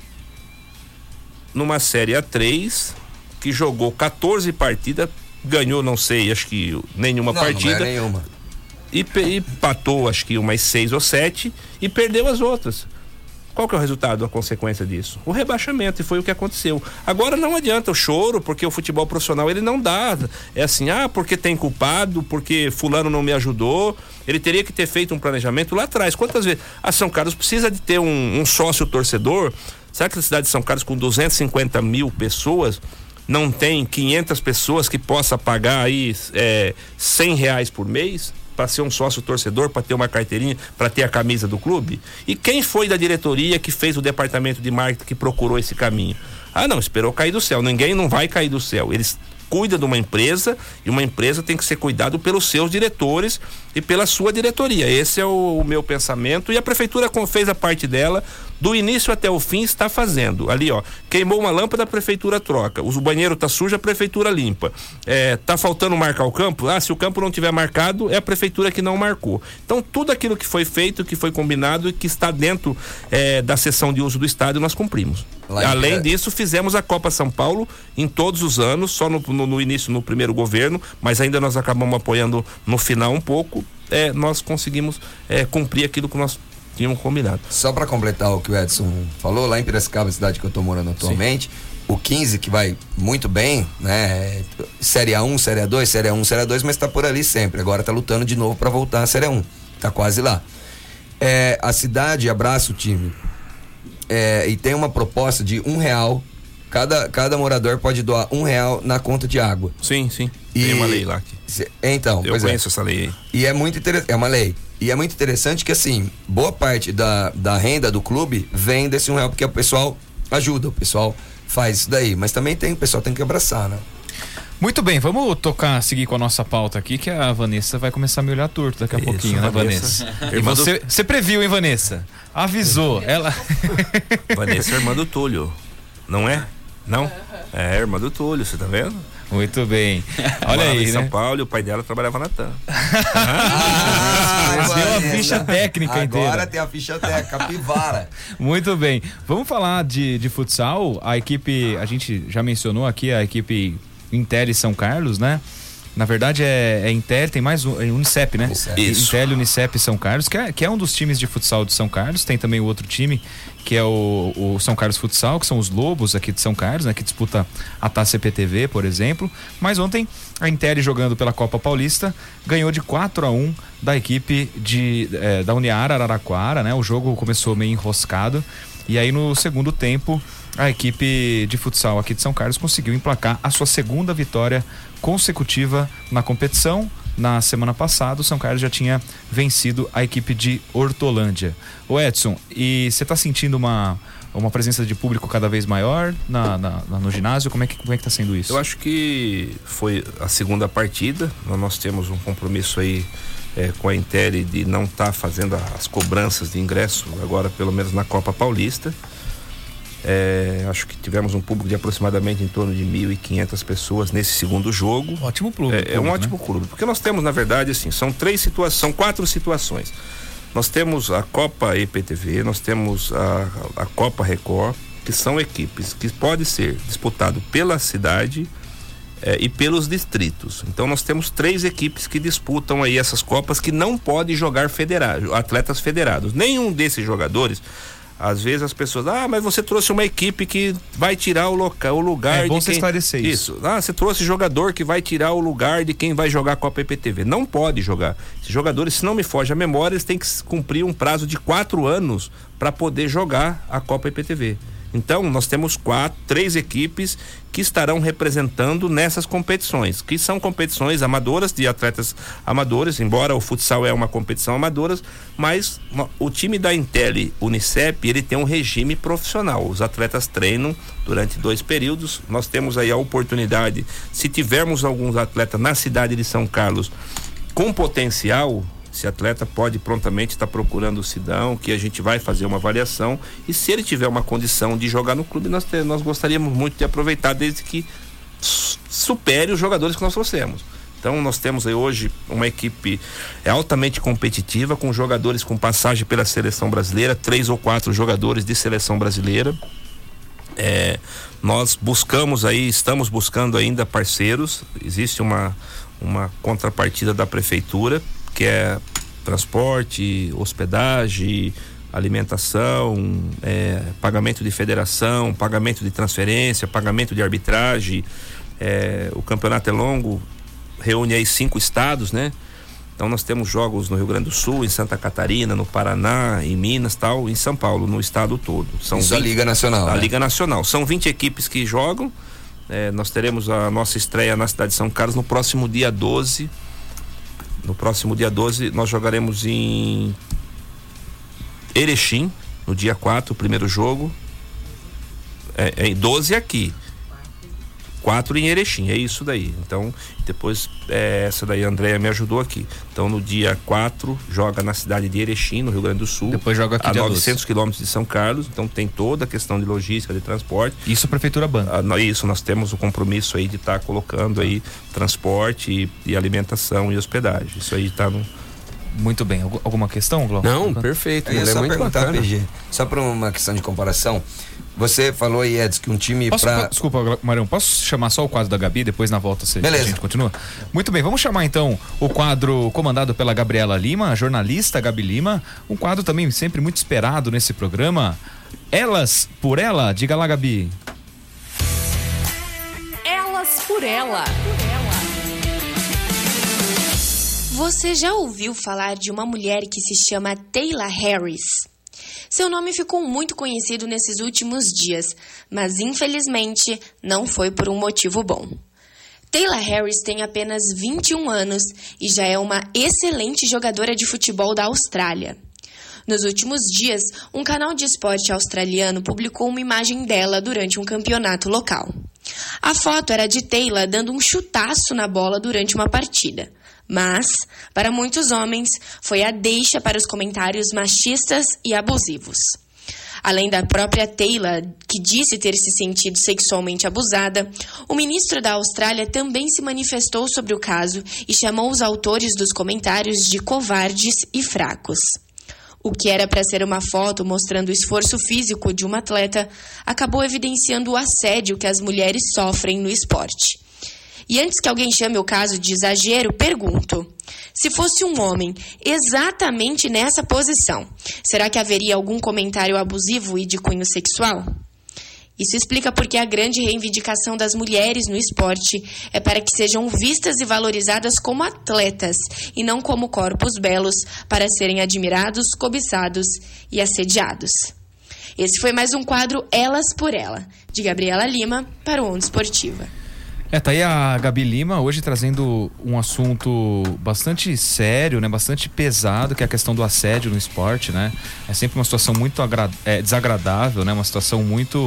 numa Série A3 que jogou 14 partidas, ganhou, não sei, acho que nenhuma partida. Não é nenhuma. E empatou acho que umas 6 ou 7 e perdeu as outras. Qual que é o resultado, a consequência disso? O rebaixamento, e foi o que aconteceu. Agora não adianta o choro, porque o futebol profissional ele não dá, assim, porque tem culpado, porque fulano não me ajudou. Ele teria que ter feito um planejamento lá atrás. Quantas vezes a São Carlos precisa de ter um sócio torcedor? Será que a cidade de São Carlos, com 250 mil pessoas, não tem 500 pessoas que possa pagar aí R$100 por mês para ser um sócio torcedor, para ter uma carteirinha, para ter a camisa do clube? E quem foi da diretoria que fez o departamento de marketing que procurou esse caminho? Não, esperou cair do céu. Ninguém não vai cair do céu. Eles cuidam de uma empresa, e uma empresa tem que ser cuidado pelos seus diretores e pela sua diretoria. Esse é o meu pensamento, e a prefeitura fez a parte dela, do início até o fim está fazendo. Ali, queimou uma lâmpada, a prefeitura troca. O banheiro tá sujo, a prefeitura limpa. Tá faltando marcar o campo? Se o campo não tiver marcado, é a prefeitura que não marcou. Então tudo aquilo que foi feito, que foi combinado e que está dentro da sessão de uso do estádio, nós cumprimos. Além disso, fizemos a Copa São Paulo em todos os anos, só no início, no primeiro governo, mas ainda nós acabamos apoiando no final um pouco. Nós conseguimos cumprir aquilo que nós tínhamos combinado. Só para completar o que o Edson falou, lá em Piracicaba, cidade que eu tô morando atualmente, sim, o 15, que vai muito bem, né? Série A1, Série A2, Série A1, Série A2, mas tá por ali sempre. Agora tá lutando de novo para voltar à Série A1. Tá quase lá. A cidade abraça o time. E tem uma proposta de R$1. Cada morador pode doar R$1 na conta de água. Sim. Tem uma lei lá aqui. Então, eu conheço essa lei aí. E é muito interessante, é uma lei. E é muito interessante que, assim, boa parte da renda do clube vem desse R$1, porque o pessoal ajuda, o pessoal faz isso daí. Mas também o pessoal tem que abraçar, né? Muito bem, vamos seguir com a nossa pauta aqui, que a Vanessa vai começar a me olhar torto daqui a pouquinho, né, Vanessa? E você previu, hein, Vanessa? Avisou, ela... Vanessa é irmã do Túlio, não é? Não? É irmã do Túlio, você tá vendo? Muito bem. Olha aí, em São né? Paulo, e o pai dela trabalhava na TAM. Deu a ficha técnica inteira. Agora tem a ficha técnica, capivara. Muito bem. Vamos falar de futsal. A equipe, a gente já mencionou aqui, a equipe Intel e São Carlos, né? Na verdade é Intel, tem mais Unicep, né? Isso. Intel, Unicep e São Carlos, que é um dos times de futsal de São Carlos. Tem também o outro time, que é o São Carlos Futsal, que são os Lobos aqui de São Carlos, né? Que disputa a Taça CPTV, por exemplo. Mas ontem a Intel, jogando pela Copa Paulista, ganhou de 4-1 da equipe da Uniara Araraquara, né? O jogo começou meio enroscado. E aí no segundo tempo, a equipe de futsal aqui de São Carlos conseguiu emplacar a sua segunda vitória consecutiva na competição. Na semana passada, o São Carlos já tinha vencido a equipe de Hortolândia. Ô Edson, e você está sentindo uma presença de público cada vez maior no ginásio? Como é que tá sendo isso? Eu acho que foi a segunda partida. Nós temos um compromisso aí com a Intel de não estar fazendo as cobranças de ingresso agora, pelo menos na Copa Paulista. Acho que tivemos um público de aproximadamente em torno de 1.500 pessoas nesse segundo jogo. Ótimo clube. É um ótimo clube, porque nós temos, na verdade, assim, são 4 situações. Nós temos a Copa EPTV, nós temos a Copa Record, que são equipes que podem ser disputado pela cidade, e pelos distritos. Então nós temos 3 equipes que disputam aí essas Copas que não podem jogar atletas federados. Nenhum desses jogadores, às vezes as pessoas, mas você trouxe uma equipe que vai tirar o lugar é bom de você quem... esclarecer isso. Você trouxe jogador que vai tirar o lugar de quem vai jogar a Copa IPTV. Não pode jogar. Esses jogadores, se não me foge a memória, eles têm que cumprir um prazo de 4 anos para poder jogar a Copa IPTV. Então, nós temos 3 equipes que estarão representando nessas competições, que são competições amadoras, de atletas amadores, embora o futsal é uma competição amadora, mas o time da Intel Unicep, ele tem um regime profissional. Os atletas treinam durante 2 períodos. Nós temos aí a oportunidade, se tivermos alguns atletas na cidade de São Carlos com potencial, esse atleta pode prontamente estar procurando o Sidão, que a gente vai fazer uma avaliação, e se ele tiver uma condição de jogar no clube, nós gostaríamos muito de aproveitar, desde que supere os jogadores que nós trouxemos. Então nós temos aí hoje uma equipe altamente competitiva, com jogadores com passagem pela seleção brasileira, 3 ou 4 jogadores de seleção brasileira. Nós estamos buscando ainda parceiros. Existe uma contrapartida da prefeitura, que é transporte, hospedagem, alimentação, pagamento de federação, pagamento de transferência, pagamento de arbitragem. O campeonato é longo, reúne aí 5 estados, né? Então nós temos jogos no Rio Grande do Sul, em Santa Catarina, no Paraná, em Minas, tal, em São Paulo, no estado todo. Isso a Liga Nacional. A Liga Nacional. São 20 equipes que jogam. Nós teremos a nossa estreia na cidade de São Carlos no próximo dia 12. No próximo dia 12 nós jogaremos em Erechim, no dia 4, o primeiro jogo. 12 aqui, 4 em Erechim, é isso daí. Então, depois, essa daí a Andréia me ajudou aqui. Então, no dia 4, joga na cidade de Erechim, no Rio Grande do Sul. Depois joga aqui a 900 quilômetros de São Carlos. Então, tem toda a questão de logística, de transporte. Isso a prefeitura banca. Isso, nós temos o compromisso aí de estar colocando aí transporte e alimentação e hospedagem. Isso aí está no... Muito bem. Alguma questão, Glauco? Não, perfeito. Eu ia só muito perguntar, bacana. PG, só para uma questão de comparação. Você falou aí, Edson, que um time Desculpa, Marião, posso chamar só o quadro da Gabi, depois na volta a gente continua? Muito bem, vamos chamar então o quadro comandado pela Gabriela Lima, a jornalista Gabi Lima, um quadro também sempre muito esperado nesse programa. Elas por Ela, diga lá, Gabi. Elas por Ela. Você já ouviu falar de uma mulher que se chama Tayla Harris? Seu nome ficou muito conhecido nesses últimos dias, mas infelizmente não foi por um motivo bom. Tayla Harris tem apenas 21 anos e já é uma excelente jogadora de futebol da Austrália. Nos últimos dias, um canal de esporte australiano publicou uma imagem dela durante um campeonato local. A foto era de Tayla dando um chutaço na bola durante uma partida. Mas, para muitos homens, foi a deixa para os comentários machistas e abusivos. Além da própria Tayla, que disse ter se sentido sexualmente abusada, o ministro da Austrália também se manifestou sobre o caso e chamou os autores dos comentários de covardes e fracos. O que era para ser uma foto mostrando o esforço físico de uma atleta, acabou evidenciando o assédio que as mulheres sofrem no esporte. E antes que alguém chame o caso de exagero, pergunto: se fosse um homem exatamente nessa posição, será que haveria algum comentário abusivo e de cunho sexual? Isso explica porque a grande reivindicação das mulheres no esporte é para que sejam vistas e valorizadas como atletas e não como corpos belos para serem admirados, cobiçados e assediados. Esse foi mais um quadro Elas por Ela, de Gabriela Lima para o Onda Esportiva. Tá aí a Gabi Lima hoje trazendo um assunto bastante sério, né? Bastante pesado, que é a questão do assédio no esporte, né? É sempre uma situação muito desagradável, né? Uma situação muito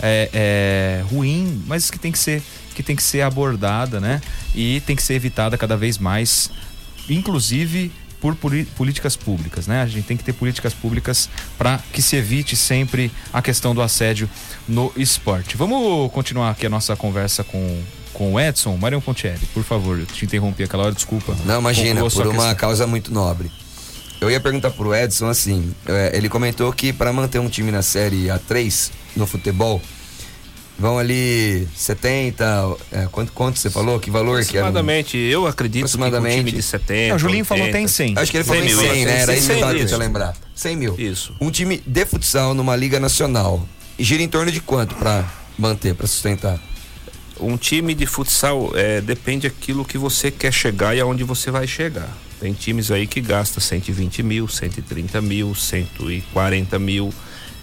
ruim, mas que tem que ser abordada, né? E tem que ser evitada cada vez mais, inclusive por políticas públicas, né? A gente tem que ter políticas públicas para que se evite sempre a questão do assédio no esporte. Vamos continuar aqui a nossa conversa com o Edson. Marião Pontieri, por favor, eu te interrompi aquela hora, desculpa. Não, imagina, por uma causa muito nobre. Eu ia perguntar pro Edson assim, ele comentou que para manter um time na série A3 no futebol, vão ali 70, quanto você falou? Que valor que era? Aproximadamente, eu acredito que um time de 70. O Julinho falou até em 100. Acho que ele falou em 100, né? Era isso que eu tava tentando lembrar. 100 mil. Isso. Um time de futsal numa liga nacional gira em torno de quanto pra manter, pra sustentar? Um time de futsal depende daquilo que você quer chegar e aonde você vai chegar. Tem times aí que gastam 120 mil, 130 mil, 140 mil.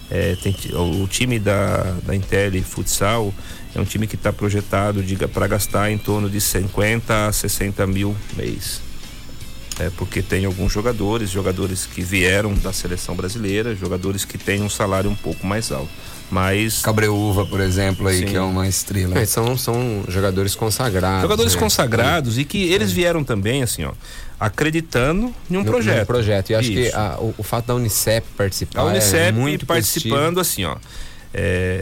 O time da Intel Futsal é um time que está projetado para gastar em torno de 50 a 60 mil mês. Porque tem alguns jogadores que vieram da seleção brasileira, jogadores que têm um salário um pouco mais alto. Mas Cabreúva, por exemplo, aí, sim, que é uma estrela. São jogadores consagrados. Jogadores consagrados e que eles vieram também, assim, ó, acreditando em um projeto. E acho que o fato da Unicep participar. A Unicep muito participando, positivo. assim, ó,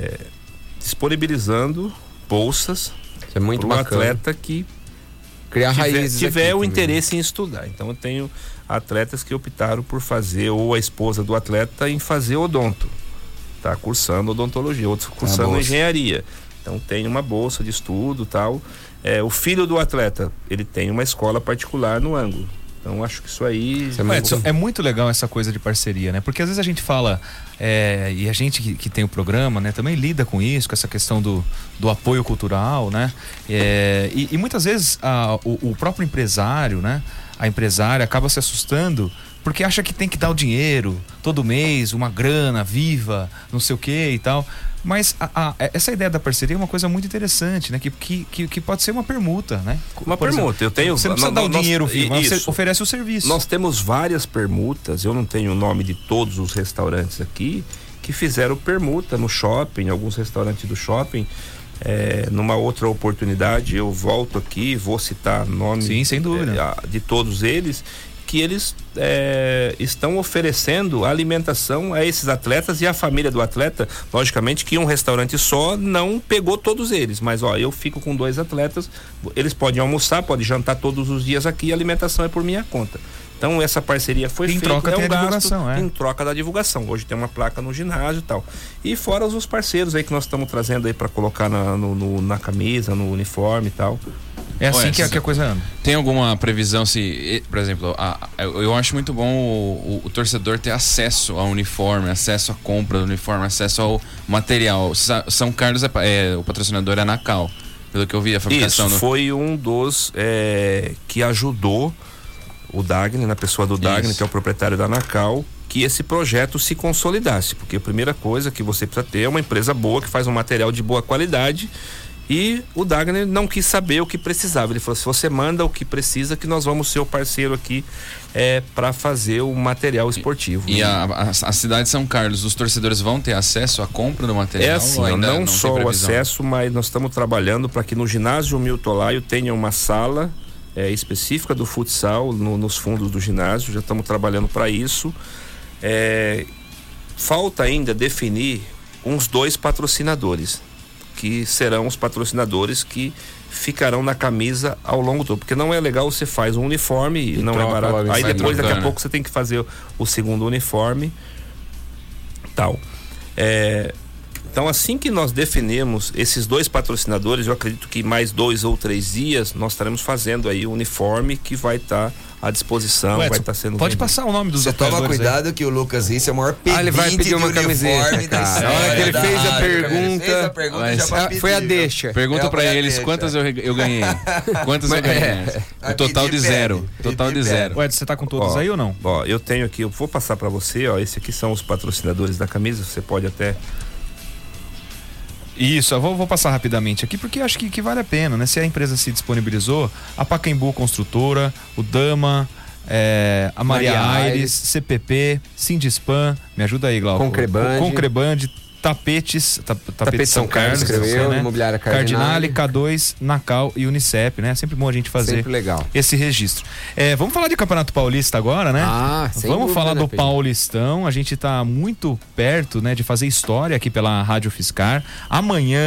disponibilizando bolsas para o atleta que criar raízes tiver o interesse em estudar. Então eu tenho atletas que optaram por fazer, ou a esposa do atleta em fazer odonto. Tá cursando odontologia, outros cursando engenharia. Então tem uma bolsa de estudo e tal. O filho do atleta, ele tem uma escola particular no ângulo. Então acho que isso aí... Edson, é muito legal essa coisa de parceria, né? Porque às vezes a gente fala, e a gente que tem o programa, né, também lida com isso, com essa questão do apoio cultural, né? E muitas vezes o próprio empresário, né? A empresária acaba se assustando porque acha que tem que dar o dinheiro todo mês, uma grana viva, não sei o que e tal. Mas essa ideia da parceria é uma coisa muito interessante, né? Que pode ser uma permuta, né? Uma permuta. Você não precisa dar o dinheiro vivo, mas você oferece o serviço. Nós temos várias permutas, eu não tenho o nome de todos os restaurantes aqui, que fizeram permuta no shopping, alguns restaurantes do shopping. Numa outra oportunidade eu volto aqui, vou citar nomes. Sim, sem dúvida. De todos eles, que eles estão oferecendo alimentação a esses atletas e a família do atleta. Logicamente que um restaurante só não pegou todos eles, mas eu fico com 2 atletas, eles podem almoçar, podem jantar todos os dias aqui, a alimentação é por minha conta. Então essa parceria foi feita, troca tem a divulgação, em troca da divulgação. Hoje tem uma placa no ginásio e tal. E fora os parceiros aí que nós estamos trazendo aí para colocar na camisa, no uniforme e tal. É assim que a coisa anda. Tem alguma previsão se, por exemplo, eu acho muito bom o torcedor ter acesso ao uniforme, acesso à compra do uniforme, acesso ao material. São Carlos o patrocinador é a Nacal, pelo que eu vi, a fabricação. Isso, foi um dos que ajudou o Dagner, na pessoa do Dagner, que é o proprietário da Nacal, que esse projeto se consolidasse, porque a primeira coisa que você precisa ter é uma empresa boa, que faz um material de boa qualidade. E o Dagner não quis saber o que precisava. Ele falou: se você manda o que precisa, que nós vamos ser o parceiro aqui para fazer o material esportivo. E a cidade de São Carlos, os torcedores vão ter acesso à compra do material? É assim, não só o acesso, mas nós estamos trabalhando para que no ginásio Milton Laio tenha uma sala específica do futsal nos fundos do ginásio. Já estamos trabalhando para isso. Falta ainda definir uns 2 patrocinadores, que serão os patrocinadores que ficarão na camisa ao longo todo, porque não é legal você faz um uniforme e não é barato, aí depois daqui a pouco você tem que fazer o segundo uniforme tal. Então assim que nós definirmos esses 2 patrocinadores, eu acredito que mais 2 ou 3 dias nós estaremos fazendo aí o uniforme que vai estar à disposição, Edson, vai estar sendo pode vendido. passar o nome dos Você toma cuidado aí, que o Lucas Risse é o maior pedinte ele vai pedir uma camiseta, cara. Na hora que ele fez a pergunta, foi a deixa. Pergunta pra eles quantas eu ganhei. Quantas eu ganhei? O total de 0. Total de 0. Edson, você tá com todos aí ou não? Eu tenho aqui, eu vou passar pra você, esse aqui são os patrocinadores da camisa, você pode até... Isso, eu vou passar rapidamente aqui porque acho que vale a pena, né? Se a empresa se disponibilizou, a Pacaembu Construtora, o Dama, a Maria Aires, CPP, Sindispan, me ajuda aí, Glauco. Concreband, Tapetes São Carlos, escreveu, né? Imobiliária Cardinale, K2, Nacal e Unicep, né? Sempre bom a gente fazer esse registro. Vamos falar de Campeonato Paulista agora, né? Vamos falar do Paulistão. A gente tá muito perto, né, de fazer história aqui pela Rádio Fiscar. Amanhã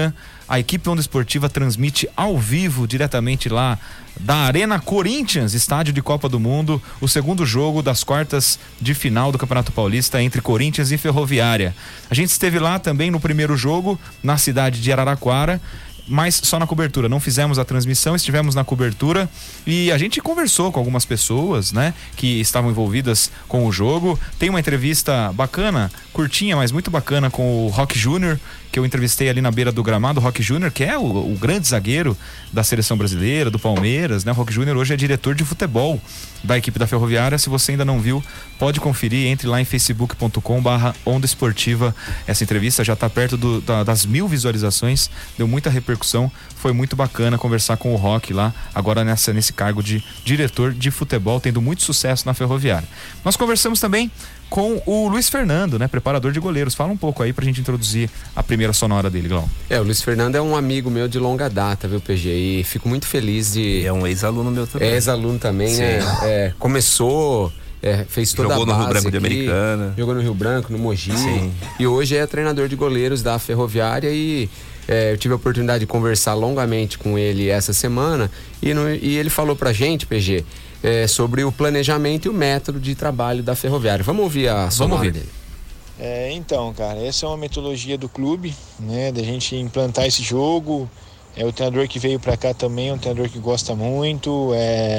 A equipe Onda Esportiva transmite ao vivo, diretamente lá da Arena Corinthians, estádio de Copa do Mundo, o segundo jogo das quartas de final do Campeonato Paulista entre Corinthians e Ferroviária. A gente esteve lá também no primeiro jogo, na cidade de Araraquara, mas só na cobertura, não fizemos a transmissão, estivemos na cobertura e a gente conversou com algumas pessoas, né, que estavam envolvidas com o jogo. Tem uma entrevista bacana, curtinha, mas muito bacana, com o Roque Júnior, que eu entrevistei ali na beira do gramado. O Roque Júnior, que é o grande zagueiro da seleção brasileira, do Palmeiras, né? O Roque Júnior hoje é diretor de futebol da equipe da Ferroviária. Se você ainda não viu, pode conferir, entre lá em facebook.com/Onda Esportiva. Essa entrevista já está perto das 1000 visualizações, deu muita repercussão, foi muito bacana conversar com o Roque lá, agora nesse cargo de diretor de futebol, tendo muito sucesso na Ferroviária. Nós conversamos também com o Luiz Fernando, né, preparador de goleiros. Fala um pouco aí pra gente introduzir a primeira sonora dele, Glau. O Luiz Fernando é um amigo meu de longa data, viu, PG? E fico muito feliz de... É um ex-aluno meu também. É ex-aluno também, né? Começou... fez toda jogou a base no Rio Branco aqui, de Americana. Jogou no Rio Branco, no Mogi. Sim. E hoje é treinador de goleiros da Ferroviária e eu tive a oportunidade de conversar longamente com ele essa semana e ele falou pra gente, PG, sobre o planejamento e o método de trabalho da Ferroviária. Vamos ouvir a sonora dele. Então, cara, essa é uma metodologia do clube, né, da gente implantar esse jogo. O treinador que veio pra cá também é um treinador que gosta muito,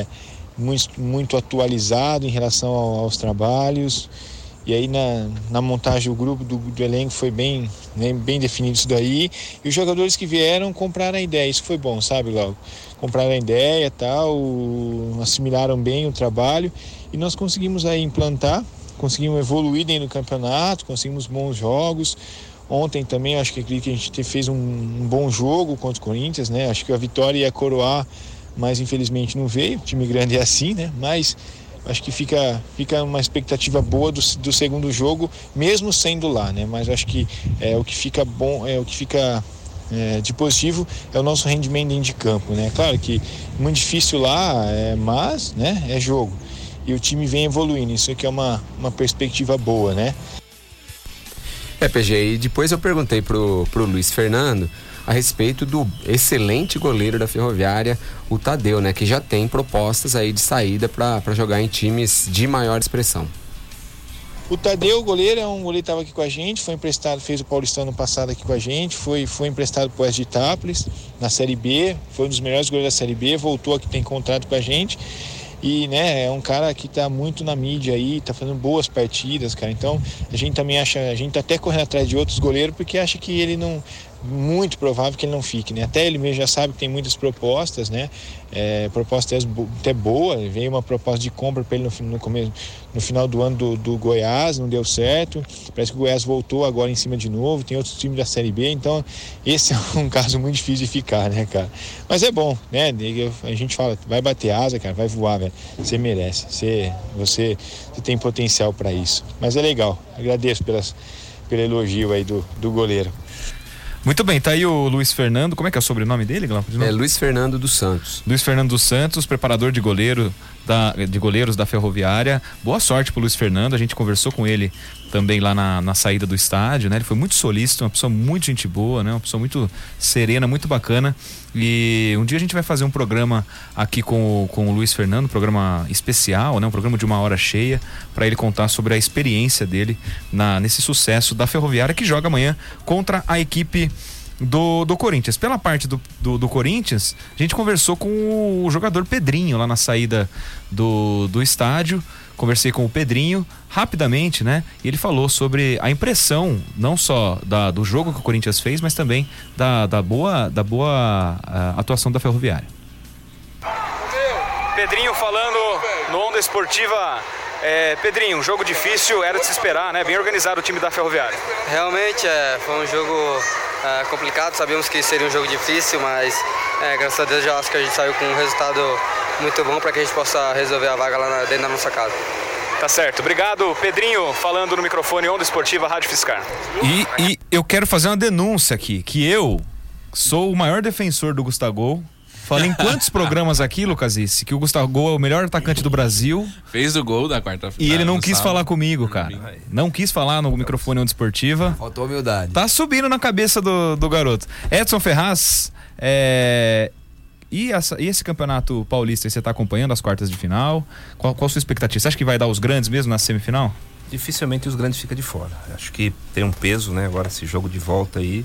muito atualizado em relação aos trabalhos. E aí na montagem do grupo, do elenco, foi bem definido isso daí. E os jogadores que vieram compraram a ideia, isso foi bom, sabe, Lau? Compraram a ideia e tal, assimilaram bem o trabalho e nós conseguimos aí implantar, conseguimos evoluir dentro do campeonato, conseguimos bons jogos. Ontem também acho que a gente fez um bom jogo contra o Corinthians, né? Acho que a vitória ia coroar, mas infelizmente não veio. O time grande é assim, né? Mas acho que fica uma expectativa boa do segundo jogo, mesmo sendo lá, né? Mas acho que o que fica bom, o que fica de positivo é o nosso rendimento dentro de campo, né? Claro que muito difícil lá, mas, né? É jogo. E o time vem evoluindo, isso aqui é uma perspectiva boa, né? PG, e depois eu perguntei pro Luiz Fernando a respeito do excelente goleiro da Ferroviária, o Tadeu, né? Que já tem propostas aí de saída para jogar em times de maior expressão. O Tadeu, o goleiro, é um goleiro que estava aqui com a gente, foi emprestado, fez o Paulistão no passado aqui com a gente, foi emprestado pro Oeste de Itápolis, na Série B, foi um dos melhores goleiros da Série B, voltou aqui, tem contrato com a gente. E, né, é um cara que tá muito na mídia aí, tá fazendo boas partidas, cara. Então, a gente também acha, a gente tá até correndo atrás de outros goleiros, porque acha que ele não, muito provável que ele não fique, né? Até ele mesmo já sabe que tem muitas propostas, né? Proposta até boa, veio uma proposta de compra para ele no final do ano do Goiás, não deu certo. Parece que o Goiás voltou agora em cima de novo, tem outros times da Série B, então esse é um caso muito difícil de ficar, né, cara? Mas é bom, né? A gente fala, vai bater asa, cara, vai voar, velho. Você merece, você tem potencial para isso. Mas é legal, agradeço pelo elogio aí do goleiro. Muito bem, tá aí o Luiz Fernando. Como é que é o sobrenome dele, Glauco? Luiz Fernando dos Santos. Luiz Fernando dos Santos, preparador de goleiros da Ferroviária. Boa sorte pro Luiz Fernando. A gente conversou com ele também lá na saída do estádio, né? Ele foi muito solícito, uma pessoa muito gente boa, né? Uma pessoa muito serena, muito bacana. E um dia a gente vai fazer um programa aqui com o Luiz Fernando, um programa especial, né? Um programa de 1 hora cheia, para ele contar sobre a experiência dele nesse sucesso da Ferroviária, que joga amanhã contra a equipe do Corinthians. Pela parte do Corinthians, a gente conversou com o jogador Pedrinho lá na saída do estádio. Conversei com o Pedrinho rapidamente, né? E ele falou sobre a impressão, não só do jogo que o Corinthians fez, mas também da boa atuação da Ferroviária. Pedrinho falando no Onda Esportiva. Pedrinho, um jogo difícil, era de se esperar, né? Bem organizado o time da Ferroviária. Realmente, foi um jogo complicado, sabíamos que seria um jogo difícil, mas graças a Deus já acho que a gente saiu com um resultado muito bom para que a gente possa resolver a vaga lá dentro da nossa casa. Tá certo, obrigado. Pedrinho falando no microfone Onda Esportiva, Rádio Fiscar. E eu quero fazer uma denúncia aqui, que eu sou o maior defensor do Gustavo, Falei em quantos programas aqui, Lucasice, que o Gustavo Gol é o melhor atacante do Brasil. Fez o gol da quarta-feira. E ele não quis falar comigo, cara. Não quis falar no microfone Onda Esportiva. Faltou humildade. Tá subindo na cabeça do garoto. Edson Ferraz, e esse campeonato paulista, você tá acompanhando as quartas de final? Qual a sua expectativa? Você acha que vai dar os grandes mesmo na semifinal? Dificilmente os grandes ficam de fora. Acho que tem um peso, né? Agora esse jogo de volta aí.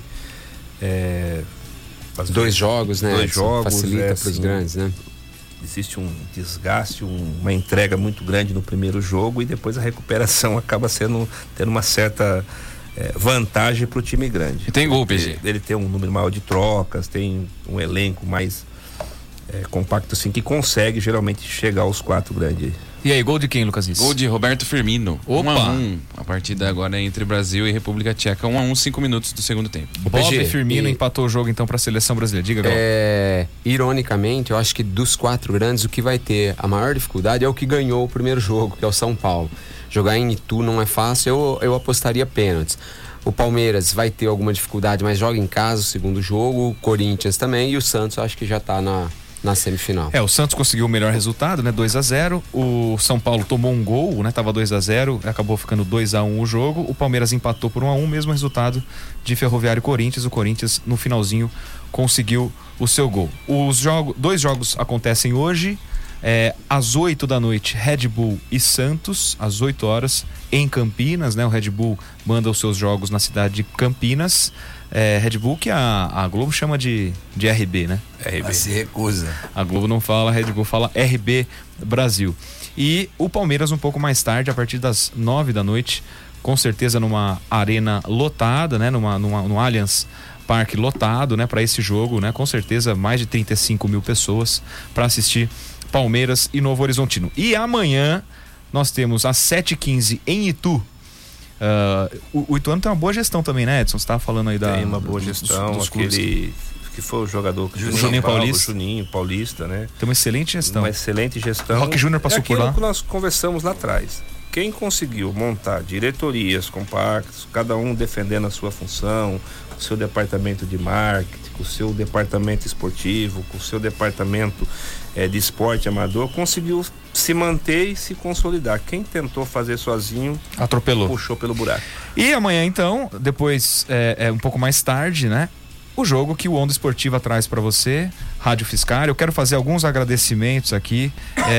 Dois jogos, né? Dois jogos. Facilita para os grandes, né? Existe um desgaste, uma entrega muito grande no primeiro jogo e depois a recuperação acaba tendo uma certa vantagem para o time grande. E tem gol, PG. Ele tem um número maior de trocas, tem um elenco mais compacto assim, que consegue geralmente chegar aos 4 grandes. E aí, gol de quem, Lucas? Gol de Roberto Firmino. Opa! 1-1. A partida agora é entre Brasil e República Tcheca. 1-1, 5 minutos do segundo tempo. O Bob Firmino empatou o jogo então para a seleção brasileira. Diga, Gal. Ironicamente, eu acho que dos 4 grandes, o que vai ter a maior dificuldade é o que ganhou o primeiro jogo, que é o São Paulo. Jogar em Itu não é fácil, eu apostaria pênaltis. O Palmeiras vai ter alguma dificuldade, mas joga em casa o segundo jogo. O Corinthians também. E o Santos, eu acho que já tá na semifinal. O Santos conseguiu o melhor resultado, né? 2-0. O São Paulo tomou um gol, né? Tava 2-0, acabou ficando 2-1 o jogo. O Palmeiras empatou por 1-1, mesmo resultado de Ferroviário e Corinthians. O Corinthians, no finalzinho, conseguiu o seu gol. Dois jogos acontecem hoje. Às 8 da noite, Red Bull e Santos, às 8 horas, em Campinas, né? O Red Bull manda os seus jogos na cidade de Campinas. Red Bull que a Globo chama de RB, né? RB. Mas se recusa. A Globo não fala Red Bull, fala RB Brasil. E o Palmeiras um pouco mais tarde, a partir das 9 da noite, com certeza numa arena lotada, né? No Allianz Parque lotado, né? Para esse jogo, né? Com certeza mais de 35 mil pessoas para assistir Palmeiras e Novo Horizontino. E amanhã nós temos às 7h15 em Itu. O Ituano tem uma boa gestão também, né, Edson? Você estava falando aí tem uma boa gestão, dos aquele que foi o jogador Juninho Paulista, né? Tem uma excelente gestão. Uma excelente gestão. O Roque Júnior passou por lá. Que nós conversamos lá atrás. Quem conseguiu montar diretorias compactas, cada um defendendo a sua função, o seu departamento de marketing, o seu departamento esportivo, com o seu departamento de esporte amador, conseguiu se manter e se consolidar. Quem tentou fazer sozinho atropelou, puxou pelo buraco. E amanhã então, depois um pouco mais tarde, né? O jogo que o Onda Esportiva traz para você, Rádio Fiscar. Eu quero fazer alguns agradecimentos aqui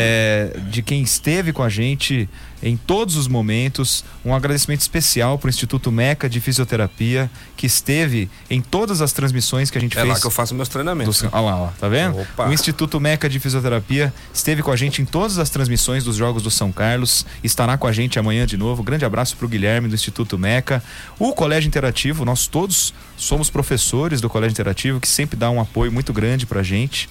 de quem esteve com a gente em todos os momentos. Um agradecimento especial para o Instituto Meca de Fisioterapia, que esteve em todas as transmissões que a gente fez. É lá que eu faço meus treinamentos. Olha lá, ó, tá vendo? Opa. O Instituto Meca de Fisioterapia esteve com a gente em todas as transmissões dos Jogos do São Carlos, estará com a gente amanhã de novo. Grande abraço para o Guilherme do Instituto Meca. O Colégio Interativo, nós todos somos professores do Colégio Interativo, que sempre dá um apoio muito grande pra gente.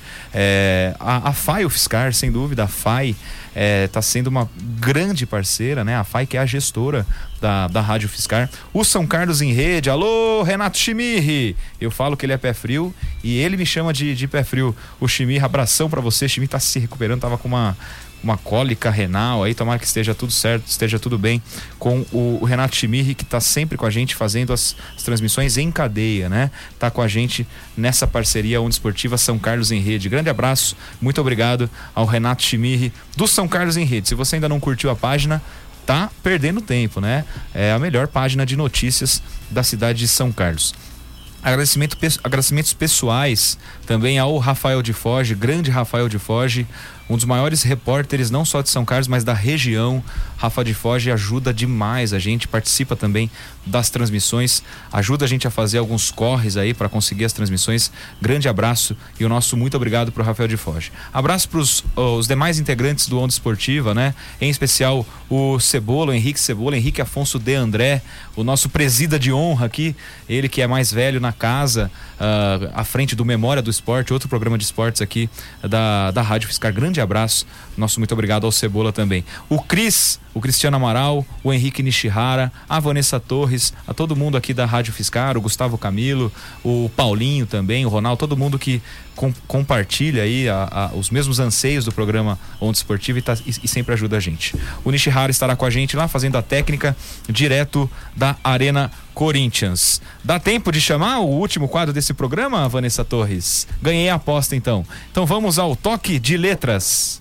A FAI UFSCar, sem dúvida, a FAI tá sendo uma grande parceira, né? A FAI que é a gestora da Rádio Fiscar. O São Carlos em Rede, alô, Renato Chimirri. Eu falo que ele é pé frio e ele me chama de pé frio. O Chimirri, abração pra você. Chimirri tá se recuperando, tava com uma cólica renal aí, tomara que esteja tudo certo, esteja tudo bem com o Renato Chimirri, que tá sempre com a gente fazendo as transmissões em cadeia, né? Tá com a gente nessa parceria Onda Esportiva São Carlos em Rede. Grande abraço, muito obrigado ao Renato Chimirri do São Carlos em Rede. Se você ainda não curtiu a página, tá perdendo tempo, né? É a melhor página de notícias da cidade de São Carlos. Agradecimentos pessoais também ao Rafael de Foge, grande Rafael de Foge, um dos maiores repórteres não só de São Carlos, mas da região. Rafa de Foge ajuda demais a gente, participa também das transmissões, ajuda a gente a fazer alguns corres aí para conseguir as transmissões. Grande abraço e o nosso muito obrigado pro Rafael de Foge. Abraço pros os demais integrantes do Onda Esportiva, né? Em especial o Cebola, o Henrique Afonso de André, o nosso presida de honra aqui, ele que é mais velho na casa, à frente do Memória do Esporte, outro programa de esportes aqui da Rádio Fiscar. Grande abraço, nosso muito obrigado ao Cebola também. O Cris o Cristiano Amaral, o Henrique Nishihara, a Vanessa Torres, a todo mundo aqui da Rádio Fiscar, o Gustavo Camilo, o Paulinho também, o Ronaldo, todo mundo que compartilha aí os mesmos anseios do programa Onda Esportiva e sempre ajuda a gente. O Nishihara estará com a gente lá fazendo a técnica direto da Arena Corinthians. Dá tempo de chamar o último quadro desse programa, Vanessa Torres? Ganhei a aposta então. Então vamos ao Toque de Letras.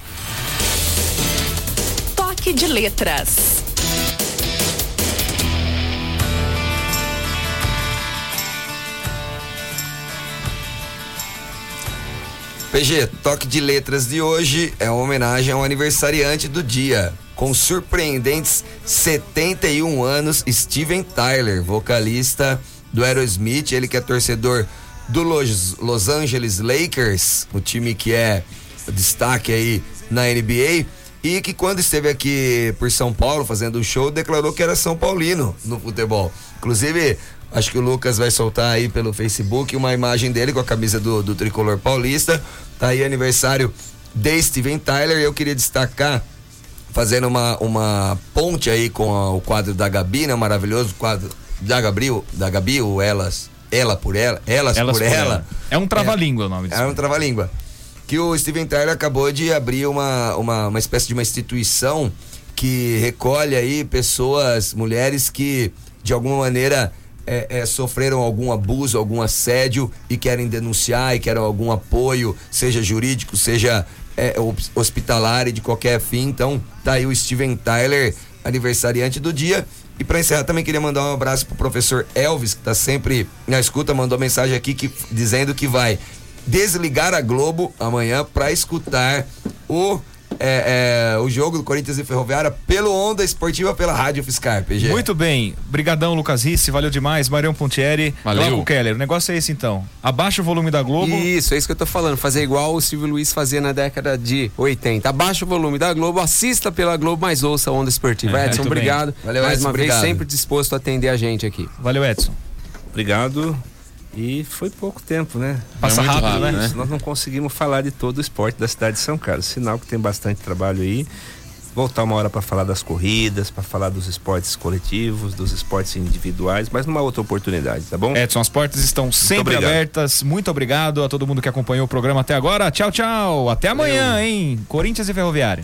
Toque de Letras. PG, Toque de Letras de hoje é uma homenagem ao aniversariante do dia. Com surpreendentes 71 anos, Steven Tyler, vocalista do Aerosmith, ele que é torcedor do Los Angeles Lakers, o time que é destaque aí na NBA, e que quando esteve aqui por São Paulo fazendo um show, declarou que era São Paulino no futebol. Inclusive, acho que o Lucas vai soltar aí pelo Facebook uma imagem dele com a camisa do Tricolor Paulista. Tá aí aniversário de Steven Tyler. Eu queria destacar, fazendo uma ponte aí com o quadro da Gabi, né? Maravilhoso quadro da Gabi, o Elas por Ela. É um trava-língua o nome disso. É um trava-língua. Que o Steven Tyler acabou de abrir uma espécie de uma instituição que recolhe aí pessoas, mulheres que de alguma maneira sofreram algum abuso, algum assédio e querem denunciar e querem algum apoio, seja jurídico, seja hospitalar e de qualquer fim. Então tá aí o Steven Tyler, aniversariante do dia. E para encerrar também queria mandar um abraço pro professor Elvis, que tá sempre na escuta, mandou mensagem aqui dizendo que vai desligar a Globo amanhã para escutar o jogo do Corinthians e Ferroviária pelo Onda Esportiva, pela Rádio Fiscar, PG. Muito bem, brigadão Lucas Risse, valeu demais, Marião Pontieri, Glauco Keller, o negócio é esse então, abaixa o volume da Globo. Isso, é isso que eu tô falando, fazer igual o Silvio Luiz fazia na década de 80, abaixa o volume da Globo, assista pela Globo, mas ouça a Onda Esportiva. Edson, obrigado, valeu, mais Edson, uma obrigado. vez sempre disposto a atender a gente aqui. Valeu, Edson. Obrigado. E foi pouco tempo, né? Passa rápido, né? Nós não conseguimos falar de todo o esporte da cidade de São Carlos. Sinal que tem bastante trabalho aí. Voltar uma hora para falar das corridas, para falar dos esportes coletivos, dos esportes individuais, mas numa outra oportunidade, tá bom? Edson, as portas estão sempre abertas. Muito obrigado a todo mundo que acompanhou o programa até agora. Tchau, tchau. Até amanhã, hein? Corinthians e Ferroviária.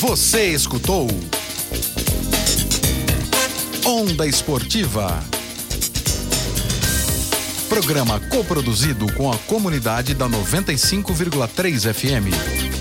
Você escutou Onda Esportiva. Programa coproduzido com a comunidade da 95,3 FM.